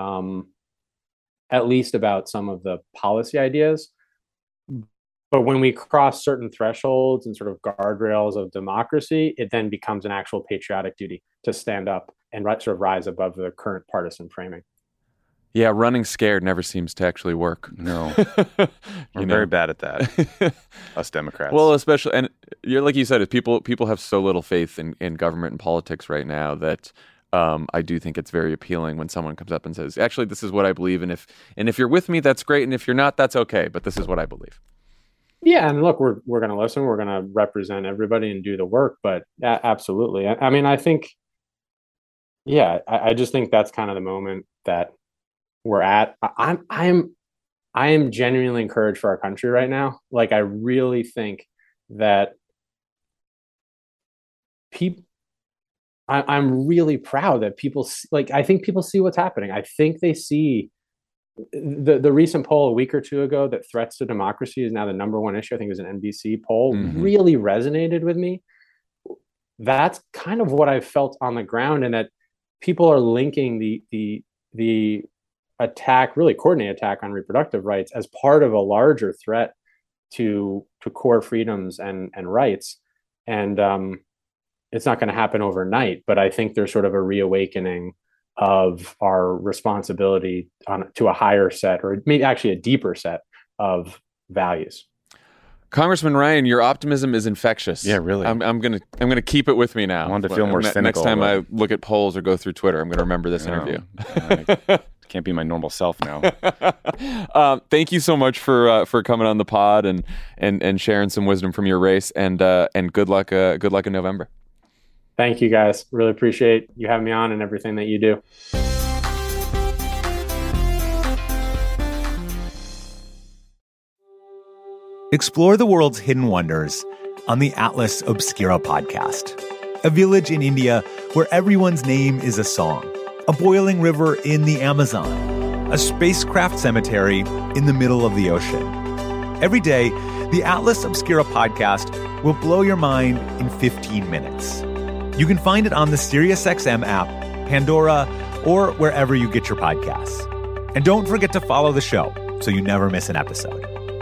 at least about some of the policy ideas. But when we cross certain thresholds and sort of guardrails of democracy, it then becomes an actual patriotic duty to stand up and sort of rise above the current partisan framing. Yeah, running scared never seems to actually work. No. We're very bad at that, us Democrats. Well, especially, and like you said, people have so little faith in government and politics right now that I do think it's very appealing when someone comes up and says, actually, this is what I believe, and if you're with me, that's great, and if you're not, that's okay, but this is what I believe. Yeah, and look, we're going to listen. We're going to represent everybody and do the work. But absolutely, I mean, I think, I just think that's kind of the moment that we're at. I am genuinely encouraged for our country right now. Like, I really think that I'm really proud that people I think people see what's happening. I think they see. The recent poll a week or two ago that threats to democracy is now the number one issue. I think it was an NBC poll, really resonated with me. That's kind of what I felt on the ground, and that people are linking the attack, really coordinated attack on reproductive rights, as part of a larger threat to core freedoms and rights. And it's not going to happen overnight, but I think there's sort of a reawakening of our responsibility to a higher set, or maybe actually a deeper set of values. Congressman Ryan, your optimism is infectious. Yeah, really. I'm gonna keep it with me now. I want to feel more cynical. Next time I look at polls or go through Twitter, I'm gonna remember this interview. Can't be my normal self now. Thank you so much for coming on the pod and sharing some wisdom from your race, and good luck in November. Thank you, guys. Really appreciate you having me on and everything that you do. Explore the world's hidden wonders on the Atlas Obscura podcast. A village in India where everyone's name is a song. A boiling river in the Amazon. A spacecraft cemetery in the middle of the ocean. Every day, the Atlas Obscura podcast will blow your mind in 15 minutes. You can find it on the SiriusXM app, Pandora, or wherever you get your podcasts. And don't forget to follow the show so you never miss an episode.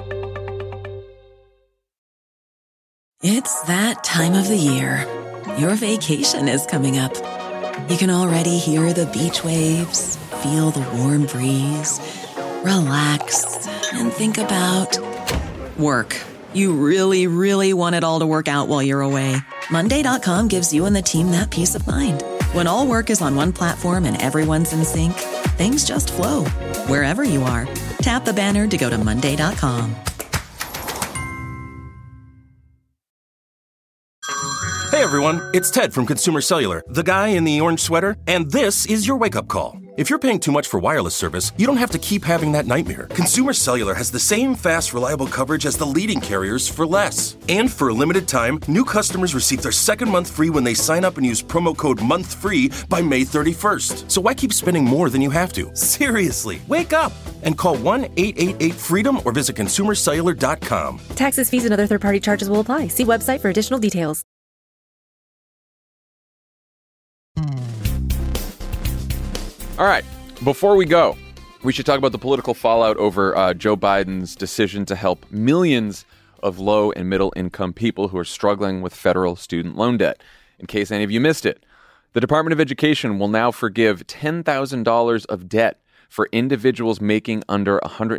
It's that time of the year. Your vacation is coming up. You can already hear the beach waves, feel the warm breeze, relax, and think about work. You really, really want it all to work out while you're away. Monday.com gives you and the team that peace of mind. When all work is on one platform and everyone's in sync, things just flow. Wherever you are, tap the banner to go to Monday.com. Hey everyone, it's Ted from Consumer Cellular, the guy in the orange sweater, and this is your wake-up call. If you're paying too much for wireless service, you don't have to keep having that nightmare. Consumer Cellular has the same fast, reliable coverage as the leading carriers for less. And for a limited time, new customers receive their second month free when they sign up and use promo code MONTHFREE by May 31st. So why keep spending more than you have to? Seriously, wake up and call 1-888-FREEDOM or visit consumercellular.com. Taxes, fees, and other third-party charges will apply. See website for additional details. All right, before we go, we should talk about the political fallout over Joe Biden's decision to help millions of low and middle income people who are struggling with federal student loan debt. In case any of you missed it, the Department of Education will now forgive $10,000 of debt for individuals making under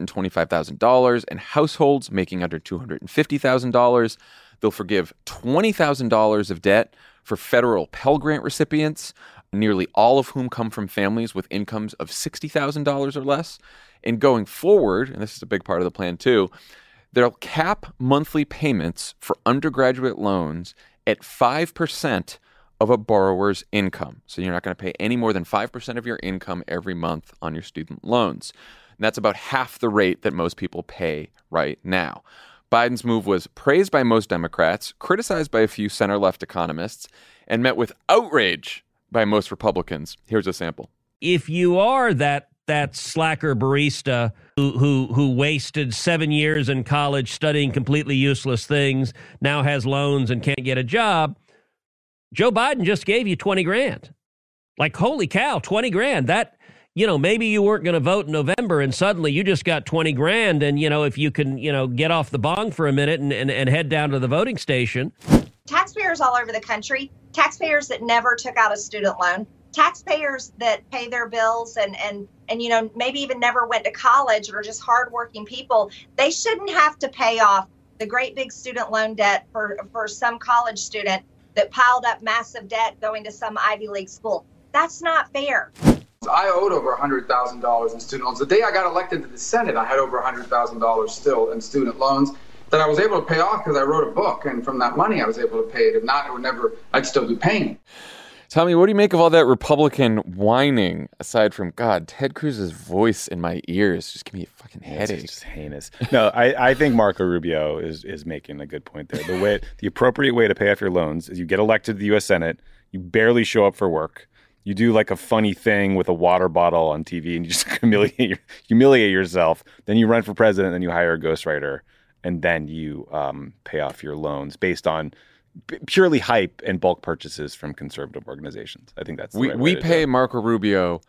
$125,000 and households making under $250,000. They'll forgive $20,000 of debt for federal Pell Grant recipients, nearly all of whom come from families with incomes of $60,000 or less. And going forward, and this is a big part of the plan too, they'll cap monthly payments for undergraduate loans at 5% of a borrower's income. So you're not going to pay any more than 5% of your income every month on your student loans. And that's about half the rate that most people pay right now. Biden's move was praised by most Democrats, criticized by a few center-left economists, and met with outrage by most Republicans. Here's a sample. If you are that slacker barista who wasted 7 years in college studying completely useless things, now has loans and can't get a job, Joe Biden just gave you 20 grand. Like, holy cow, 20 grand. That, maybe you weren't going to vote in November and suddenly you just got 20 grand. And, if you can, get off the bong for a minute and head down to the voting station. Taxpayers all over the country, taxpayers that never took out a student loan, taxpayers that pay their bills and maybe even never went to college or just hardworking people, they shouldn't have to pay off the great big student loan debt for some college student that piled up massive debt going to some Ivy League school. That's not fair. I owed over $100,000 in student loans. The day I got elected to the Senate, I had over $100,000 still in student loans that I was able to pay off because I wrote a book. And from that money, I was able to pay it. If not, I'd still be paying. Tommy, what do you make of all that Republican whining, aside from, God, Ted Cruz's voice in my ears just give me a fucking headache. It's just heinous. No, I think Marco Rubio is making a good point there. The appropriate way to pay off your loans is you get elected to the U.S. Senate, you barely show up for work, you do like a funny thing with a water bottle on TV and you just humiliate yourself, then you run for president, then you hire a ghostwriter, and then you pay off your loans based on purely hype and bulk purchases from conservative organizations. I think that's the right way to pay Marco Rubio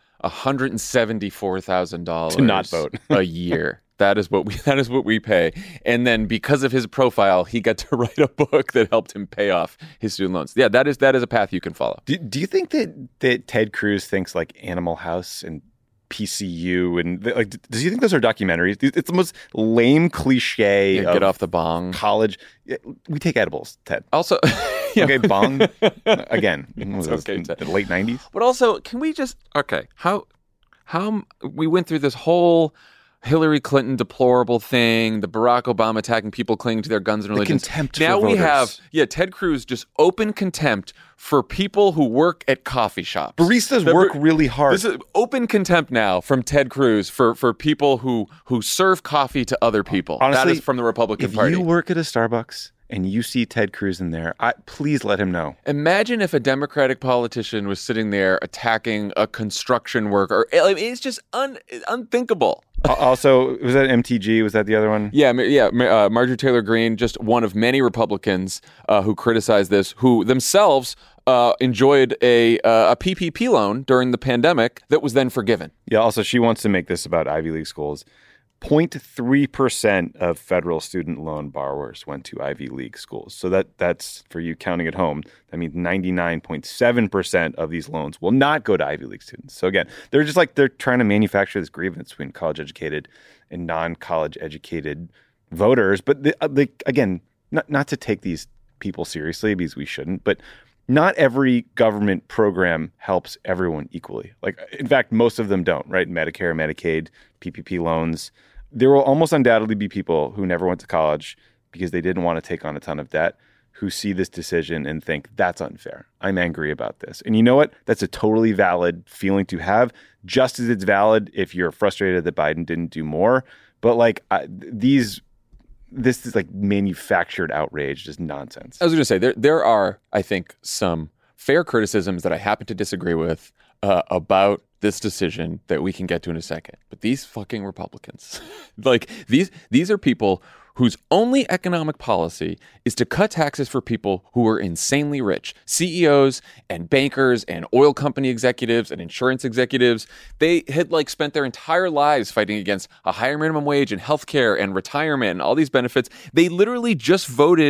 $174,000 to not vote a year. That is what we pay. And then because of his profile, he got to write a book that helped him pay off his student loans. Yeah, that is a path you can follow. Do you think that Ted Cruz thinks like Animal House and PCU and does he think those are documentaries? It's the most lame cliche. Get off the bong. College. We take edibles, Ted. Also, okay, bong again. It's okay, Ted. The late 90s. But also, can we just how we went through this whole Hillary Clinton deplorable thing, the Barack Obama attacking people clinging to their guns and religions. The contempt now for we voters. have, Ted Cruz just open contempt for people who work at coffee shops. Baristas work really hard. This is open contempt now from Ted Cruz for people who serve coffee to other people. Honestly, that is from the Republican Party. If you work at a Starbucks and you see Ted Cruz in there, please let him know. Imagine if a Democratic politician was sitting there attacking a construction worker. It's just unthinkable. Also, was that MTG? Was that the other one? Yeah. Marjorie Taylor Greene, just one of many Republicans who criticized this, who themselves enjoyed a PPP loan during the pandemic that was then forgiven. Yeah. Also, she wants to make this about Ivy League schools. 0.3% of federal student loan borrowers went to Ivy League schools. So that's for you counting at home. That means 99.7% of these loans will not go to Ivy League students. So again, they're trying to manufacture this grievance between college educated and non-college educated voters. But again, not to take these people seriously because we shouldn't, but not every government program helps everyone equally. Like, in fact, most of them don't, right? Medicare, Medicaid, PPP loans. There will almost undoubtedly be people who never went to college because they didn't want to take on a ton of debt who see this decision and think, that's unfair. I'm angry about this. And you know what? That's a totally valid feeling to have, just as it's valid if you're frustrated that Biden didn't do more. But this is like manufactured outrage, just nonsense. I was going to say, there are, I think, some fair criticisms that I happen to disagree with about this decision that we can get to in a second. But these fucking Republicans, these are people whose only economic policy is to cut taxes for people who are insanely rich. CEOs and bankers and oil company executives and insurance executives. They had spent their entire lives fighting against a higher minimum wage and healthcare and retirement and all these benefits. They literally just voted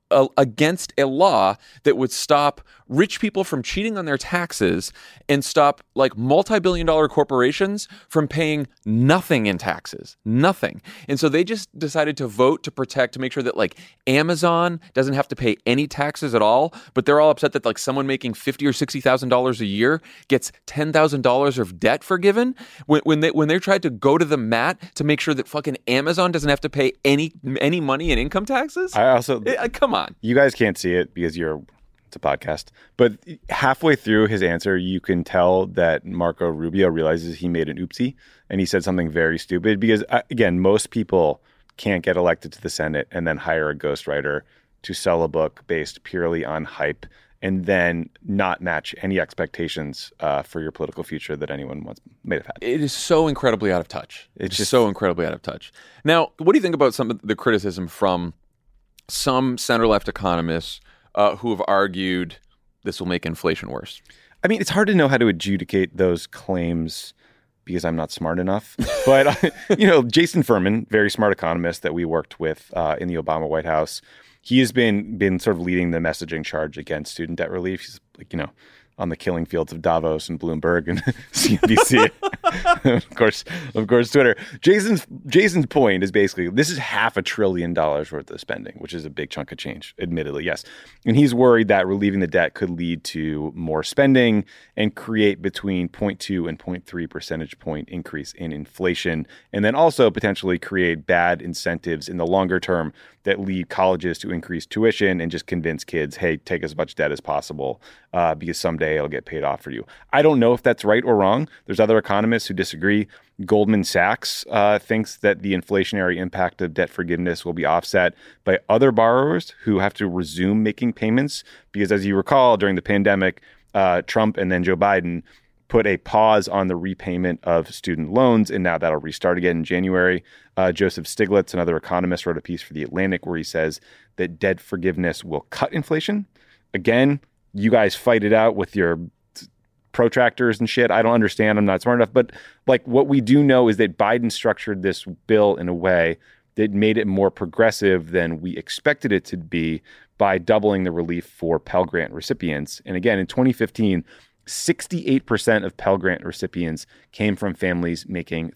against a law that would stop rich people from cheating on their taxes and stop like multi-billion-dollar corporations from paying nothing in taxes. Nothing. And so they just decided to vote to make sure that like Amazon doesn't have to pay any taxes at all, but they're all upset that like someone making $50,000 or $60,000 a year gets $10,000 of debt forgiven when they tried to go to the mat to make sure that fucking Amazon doesn't have to pay any money in income taxes. I also come on. You guys can't see it because it's a podcast. But halfway through his answer, you can tell that Marco Rubio realizes he made an oopsie and he said something very stupid because, again, most people can't get elected to the Senate and then hire a ghostwriter to sell a book based purely on hype and then not match any expectations for your political future that anyone once may have had. It is so incredibly out of touch. It's just so incredibly out of touch. Now, what do you think about some of the criticism from some center-left economists who have argued this will make inflation worse? I mean, it's hard to know how to adjudicate those claims because I'm not smart enough. But, Jason Furman, very smart economist that we worked with in the Obama White House, he has been sort of leading the messaging charge against student debt relief. He's on the killing fields of Davos and Bloomberg and CNBC. of course, Twitter. Jason's point is basically this is $500 billion worth of spending, which is a big chunk of change, admittedly, yes. And he's worried that relieving the debt could lead to more spending and create between 0.2 and 0.3 percentage point increase in inflation, and then also potentially create bad incentives in the longer term that lead colleges to increase tuition and just convince kids, hey, take as much debt as possible because someday it'll get paid off for you. I don't know if that's right or wrong. There's other economists who disagree. Goldman Sachs thinks that the inflationary impact of debt forgiveness will be offset by other borrowers who have to resume making payments because, as you recall, during the pandemic, Trump and then Joe Biden put a pause on the repayment of student loans, and now that'll restart again in January. Joseph Stiglitz, another economist, wrote a piece for The Atlantic where he says that debt forgiveness will cut inflation. Again, you guys fight it out with your protractors and shit. I don't understand. I'm not smart enough. But like what we do know is that Biden structured this bill in a way that made it more progressive than we expected it to be by doubling the relief for Pell Grant recipients. And again, in 2015, 68% of Pell Grant recipients came from families making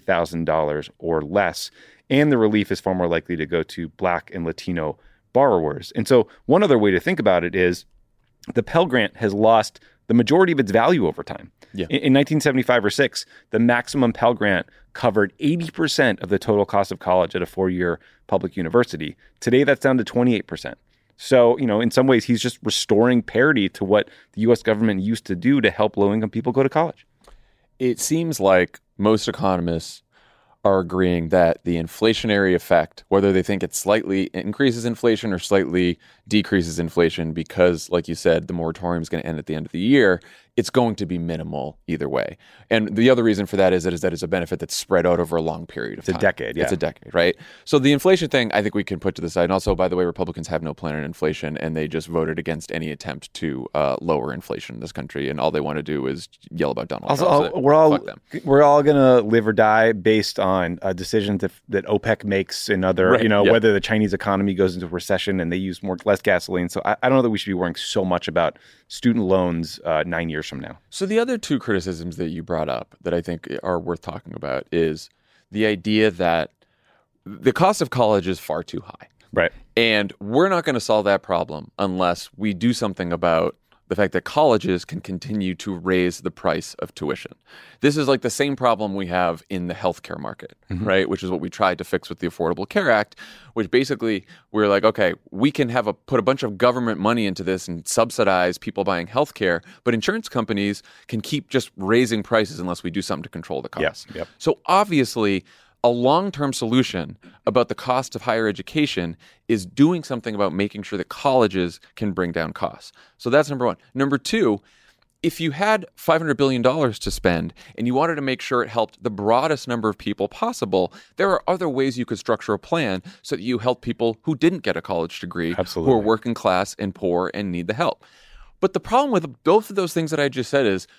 $30,000 or less. And the relief is far more likely to go to Black and Latino borrowers. And so one other way to think about it is the Pell Grant has lost the majority of its value over time. Yeah. In 1975 or 6, the maximum Pell Grant covered 80% of the total cost of college at a 4-year public university. Today, that's down to 28%. So, in some ways, he's just restoring parity to what the U.S. government used to do to help low-income people go to college. It seems like most economists are agreeing that the inflationary effect, whether they think it slightly increases inflation or slightly decreases inflation, because, like you said, the moratorium is going to end at the end of the year, it's going to be minimal either way. And the other reason for that is that it's a benefit that's spread out over a long period of time. It's a decade, yeah. It's a decade, right? So the inflation thing, I think we can put to the side. And also, by the way, Republicans have no plan on inflation, and they just voted against any attempt to lower inflation in this country. And all they want to do is yell about Donald Trump. Also, we're all going to live or die based on decisions that OPEC makes and other, right, whether the Chinese economy goes into recession and they use less gasoline. So I don't know that we should be worrying so much about student loans 9 years from now. So the other two criticisms that you brought up that I think are worth talking about is the idea that the cost of college is far too high. Right. And we're not going to solve that problem unless we do something about the fact that colleges can continue to raise the price of tuition. This is like the same problem we have in the healthcare market, right? Which is what we tried to fix with the Affordable Care Act, which basically we're like, okay, we can put a bunch of government money into this and subsidize people buying healthcare, but insurance companies can keep just raising prices unless we do something to control the costs. Yep. So obviously, a long-term solution about the cost of higher education is doing something about making sure that colleges can bring down costs. So that's number one. Number two, if you had $500 billion to spend and you wanted to make sure it helped the broadest number of people possible, there are other ways you could structure a plan so that you help people who didn't get a college degree, Absolutely, who are working class and poor and need the help. But the problem with both of those things that I just said is,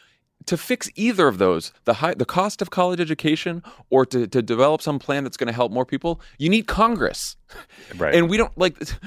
to fix either of those, the cost of college education or to develop some plan that's going to help more people, you need Congress. Right. And we don't if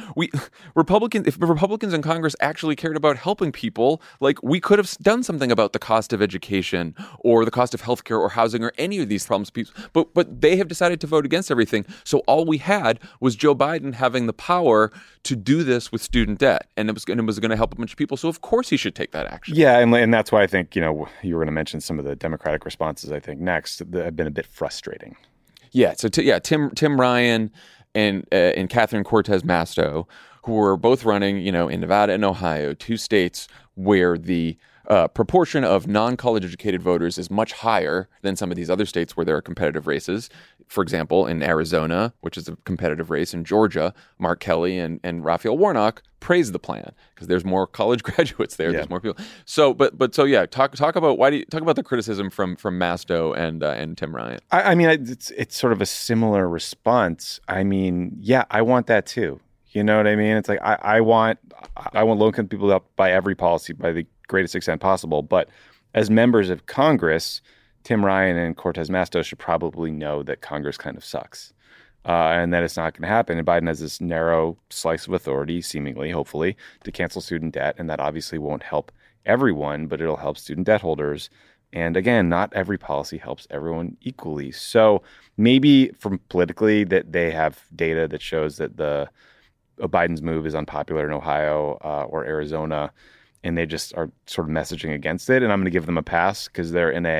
Republicans in Congress actually cared about helping people, like we could have done something about the cost of education or the cost of healthcare or housing or any of these problems. But they have decided to vote against everything. So all we had was Joe Biden having the power to do this with student debt, and it was going to help a bunch of people. So of course he should take that action. Yeah, and that's why I think you were going to mention some of the Democratic responses. I think next that have been a bit frustrating. Yeah. So Tim Ryan and Catherine Cortez Masto, who were both running, in Nevada and Ohio, two states where the proportion of non-college educated voters is much higher than some of these other states where there are competitive races. For example, in Arizona, which is a competitive race, in Georgia, Mark Kelly and Raphael Warnock praised the plan because there's more college graduates there. Yeah. There's more people. So, talk about the criticism from Masto and Tim Ryan. I mean, it's sort of a similar response. I mean, yeah, I want that too. You know what I mean? It's like I want low-income people up by every policy by the greatest extent possible. But as members of Congress, Tim Ryan and Cortez Masto should probably know that Congress kind of sucks and that it's not going to happen. And Biden has this narrow slice of authority, seemingly, hopefully, to cancel student debt. And that obviously won't help everyone, but it'll help student debt holders. And again, not every policy helps everyone equally. So maybe from politically that they have data that shows that Biden's move is unpopular in Ohio or Arizona, and they just are sort of messaging against it. And I'm going to give them a pass because they're in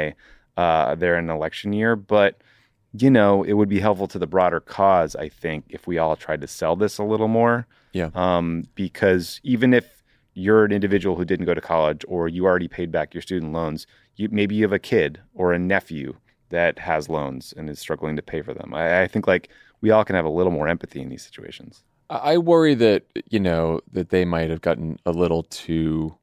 an election year. But it would be helpful to the broader cause, I think, if we all tried to sell this a little more. Yeah. Because even if you're an individual who didn't go to college or you already paid back your student loans, maybe you have a kid or a nephew that has loans and is struggling to pay for them. I think we all can have a little more empathy in these situations. I worry that, that they might have gotten a little too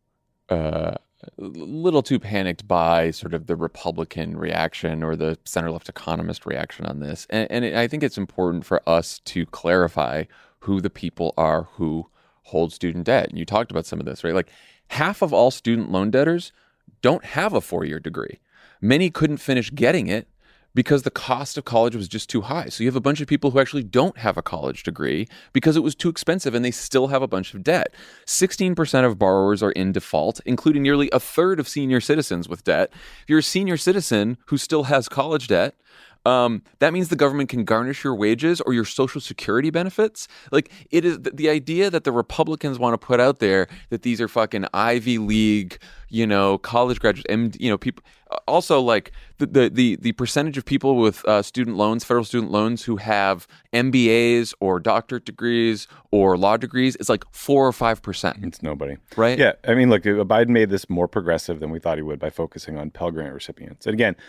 panicked by sort of the Republican reaction or the center-left economist reaction on this. And I think it's important for us to clarify who the people are who hold student debt. And you talked about some of this, right? Like half of all student loan debtors don't have a 4-year degree. Many couldn't finish getting it because the cost of college was just too high. So you have a bunch of people who actually don't have a college degree because it was too expensive and they still have a bunch of debt. 16% of borrowers are in default, including nearly a third of senior citizens with debt. If you're a senior citizen who still has college debt, that means the government can garnish your wages or your Social Security benefits. Like it is the idea that the Republicans want to put out there that these are fucking Ivy League, college graduates, and people. Also, like the percentage of people with student loans, federal student loans, who have MBAs or doctorate degrees or law degrees is like 4 or 5%. It's nobody, right? Yeah, I mean, look, Biden made this more progressive than we thought he would by focusing on Pell Grant recipients. And again,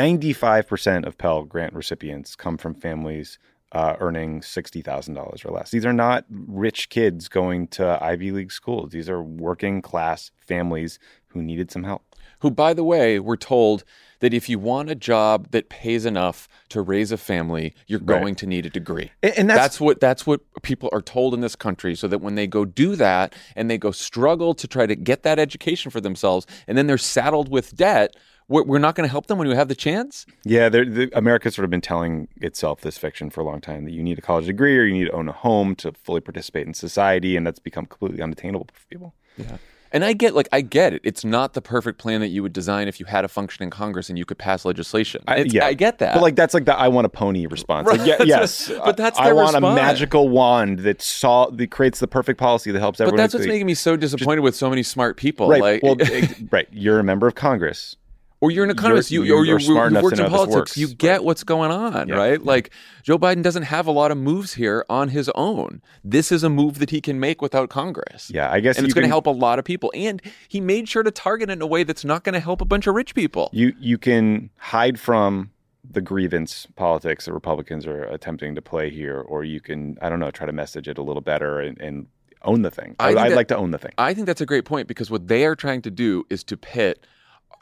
95% of Pell Grant recipients come from families earning $60,000 or less. These are not rich kids going to Ivy League schools. These are working class families who needed some help. Who, by the way, were told that if you want a job that pays enough to raise a family, you're going to need a degree. And that's what people are told in this country, so that when they go do that and they go struggle to try to get that education for themselves, and then they're saddled with debt, we're not going to help them when we have the chance? Yeah, America's sort of been telling itself this fiction for a long time, that you need a college degree or you need to own a home to fully participate in society, and that's become completely unattainable for people. Yeah. And I get it. It's not the perfect plan that you would design if you had a functioning Congress and you could pass legislation. I get that. But that's like the I want a pony response. Right. Like, yes. But that's I want response. A magical wand that creates the perfect policy that helps everyone. But that's what's making me so disappointed with so many smart people. Right. Right. You're a member of Congress. Or you're an economist, you've worked in politics, you get what's going on, right? Yeah. Like, Joe Biden doesn't have a lot of moves here on his own. This is a move that he can make without Congress. Yeah, I guess. And it's going to help a lot of people. And he made sure to target it in a way that's not going to help a bunch of rich people. You can hide from the grievance politics that Republicans are attempting to play here, or you can, try to message it a little better and own the thing. I'd like to own the thing. I think that's a great point, because what they are trying to do is to pit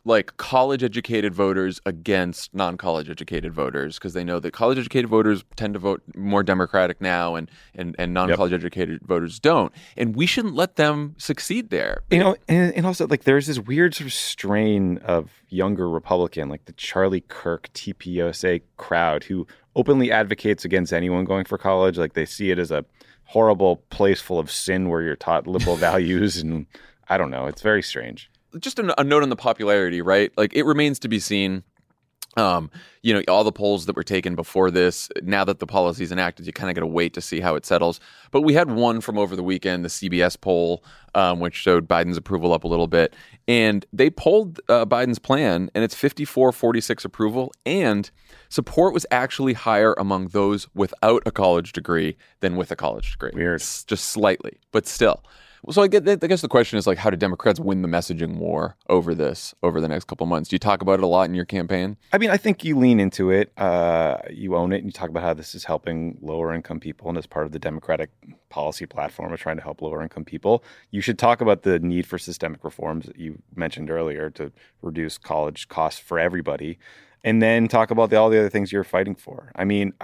like college-educated voters against non-college educated voters, because they know that college-educated voters tend to vote more Democratic now, and non-college educated voters don't. And we shouldn't let them succeed there. You know, and also, like, there's this weird sort of strain of younger Republican, like the Charlie Kirk TPUSA crowd, who openly advocates against anyone going for college. Like, they see it as a horrible place full of sin where you're taught liberal values, and I don't know. It's very strange. Just a note on the popularity, right? Like, it remains to be seen. You know, all the polls that were taken before this, now that the policy is enacted, you kind of got to wait to see how it settles. But we had one from over the weekend, the CBS poll, which showed Biden's approval up a little bit. And they polled Biden's plan, and it's 54-46 approval. And support was actually higher among those without a college degree than with a college degree. Weird. Just slightly, but still. So I guess the question is, like, how do Democrats win the messaging war over this over the next couple of months? Do you talk about it a lot in your campaign? I mean, I think you lean into it, you own it, and you talk about how this is helping lower income people, and as part of the Democratic policy platform of trying to help lower income people. You should talk about the need for systemic reforms that you mentioned earlier to reduce college costs for everybody, and then talk about all the other things you're fighting for. I mean,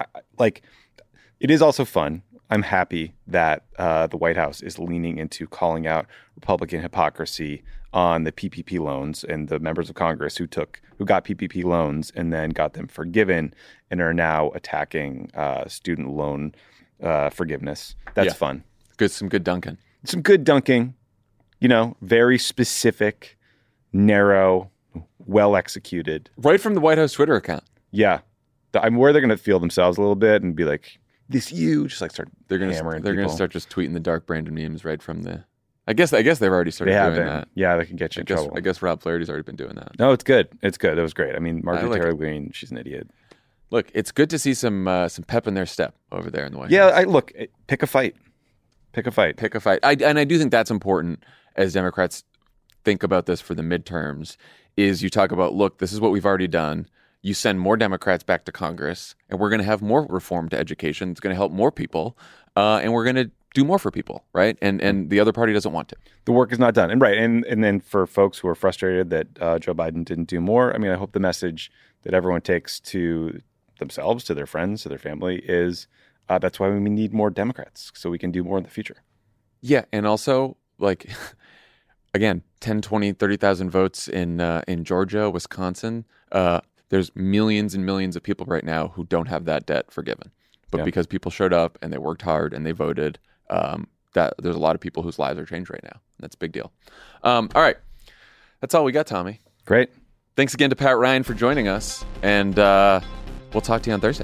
it is also fun. I'm happy that the White House is leaning into calling out Republican hypocrisy on the PPP loans and the members of Congress who got PPP loans and then got them forgiven and are now attacking student loan forgiveness. That's fun. Some good dunking. Some good dunking. You know, very specific, narrow, well executed. Right from the White House Twitter account. Yeah. I'm worried they're going to feel themselves a little bit and be like, this you just like start hammering. They're going to start just tweeting the dark Brandon memes right from the. I guess they've already started doing that. Yeah, they can get you in trouble. I guess Rob Flaherty's already been doing that. No, it's good. It's good. It was great. I mean, Marjorie Taylor Greene, she's an idiot. Look, it's good to see some pep in their step over there in the White House. Yeah, pick a fight. Pick a fight. And I do think that's important as Democrats think about this for the midterms. Is you talk about, look, this is what we've already done. You send more Democrats back to Congress, and we're going to have more reform to education. It's going to help more people, and we're going to do more for people, right? And the other party doesn't want to. The work is not done. And then for folks who are frustrated that Joe Biden didn't do more, I mean, I hope the message that everyone takes to themselves, to their friends, to their family is that's why we need more Democrats, so we can do more in the future. Yeah, and also, like, again, 10, 20, 30,000 votes in Georgia, Wisconsin. There's millions and millions of people right now who don't have that debt forgiven. But because people showed up and they worked hard and they voted, that there's a lot of people whose lives are changed right now. That's a big deal. All right. That's all we got, Tommy. Great. Thanks again to Pat Ryan for joining us. And we'll talk to you on Thursday.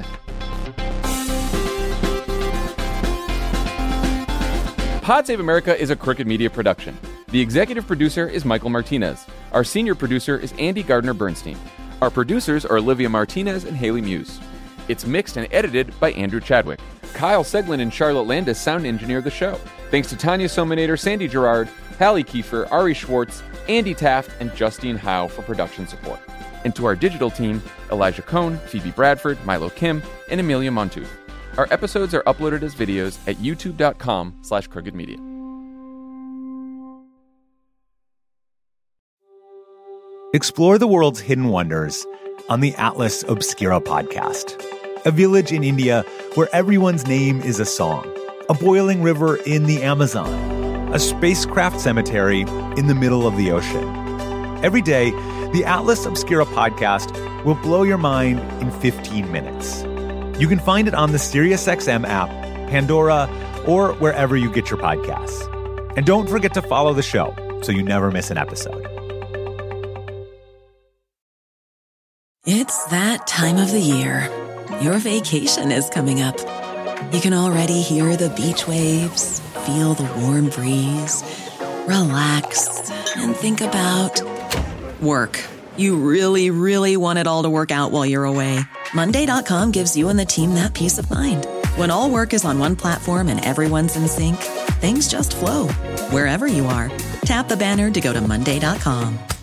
Pod Save America is a Crooked Media production. The executive producer is Michael Martinez. Our senior producer is Andy Gardner-Bernstein. Our producers are Olivia Martinez and Haley Muse. It's mixed and edited by Andrew Chadwick. Kyle Seglin and Charlotte Landis sound engineer the show. Thanks to Tanya Sominator, Sandy Gerard, Hallie Kiefer, Ari Schwartz, Andy Taft, and Justine Howe for production support. And to our digital team, Elijah Cohn, Phoebe Bradford, Milo Kim, and Amelia Montu. Our episodes are uploaded as videos at youtube.com/crookedmedia. Explore the world's hidden wonders on the Atlas Obscura podcast. A village in India where everyone's name is a song. A boiling river in the Amazon. A spacecraft cemetery in the middle of the ocean. Every day, the Atlas Obscura podcast will blow your mind in 15 minutes. You can find it on the SiriusXM app, Pandora, or wherever you get your podcasts. And don't forget to follow the show so you never miss an episode. It's that time of the year. Your vacation is coming up. You can already hear the beach waves, feel the warm breeze, relax, and think about work. You really, really want it all to work out while you're away. Monday.com gives you and the team that peace of mind. When all work is on one platform and everyone's in sync, things just flow. Wherever you are, tap the banner to go to Monday.com.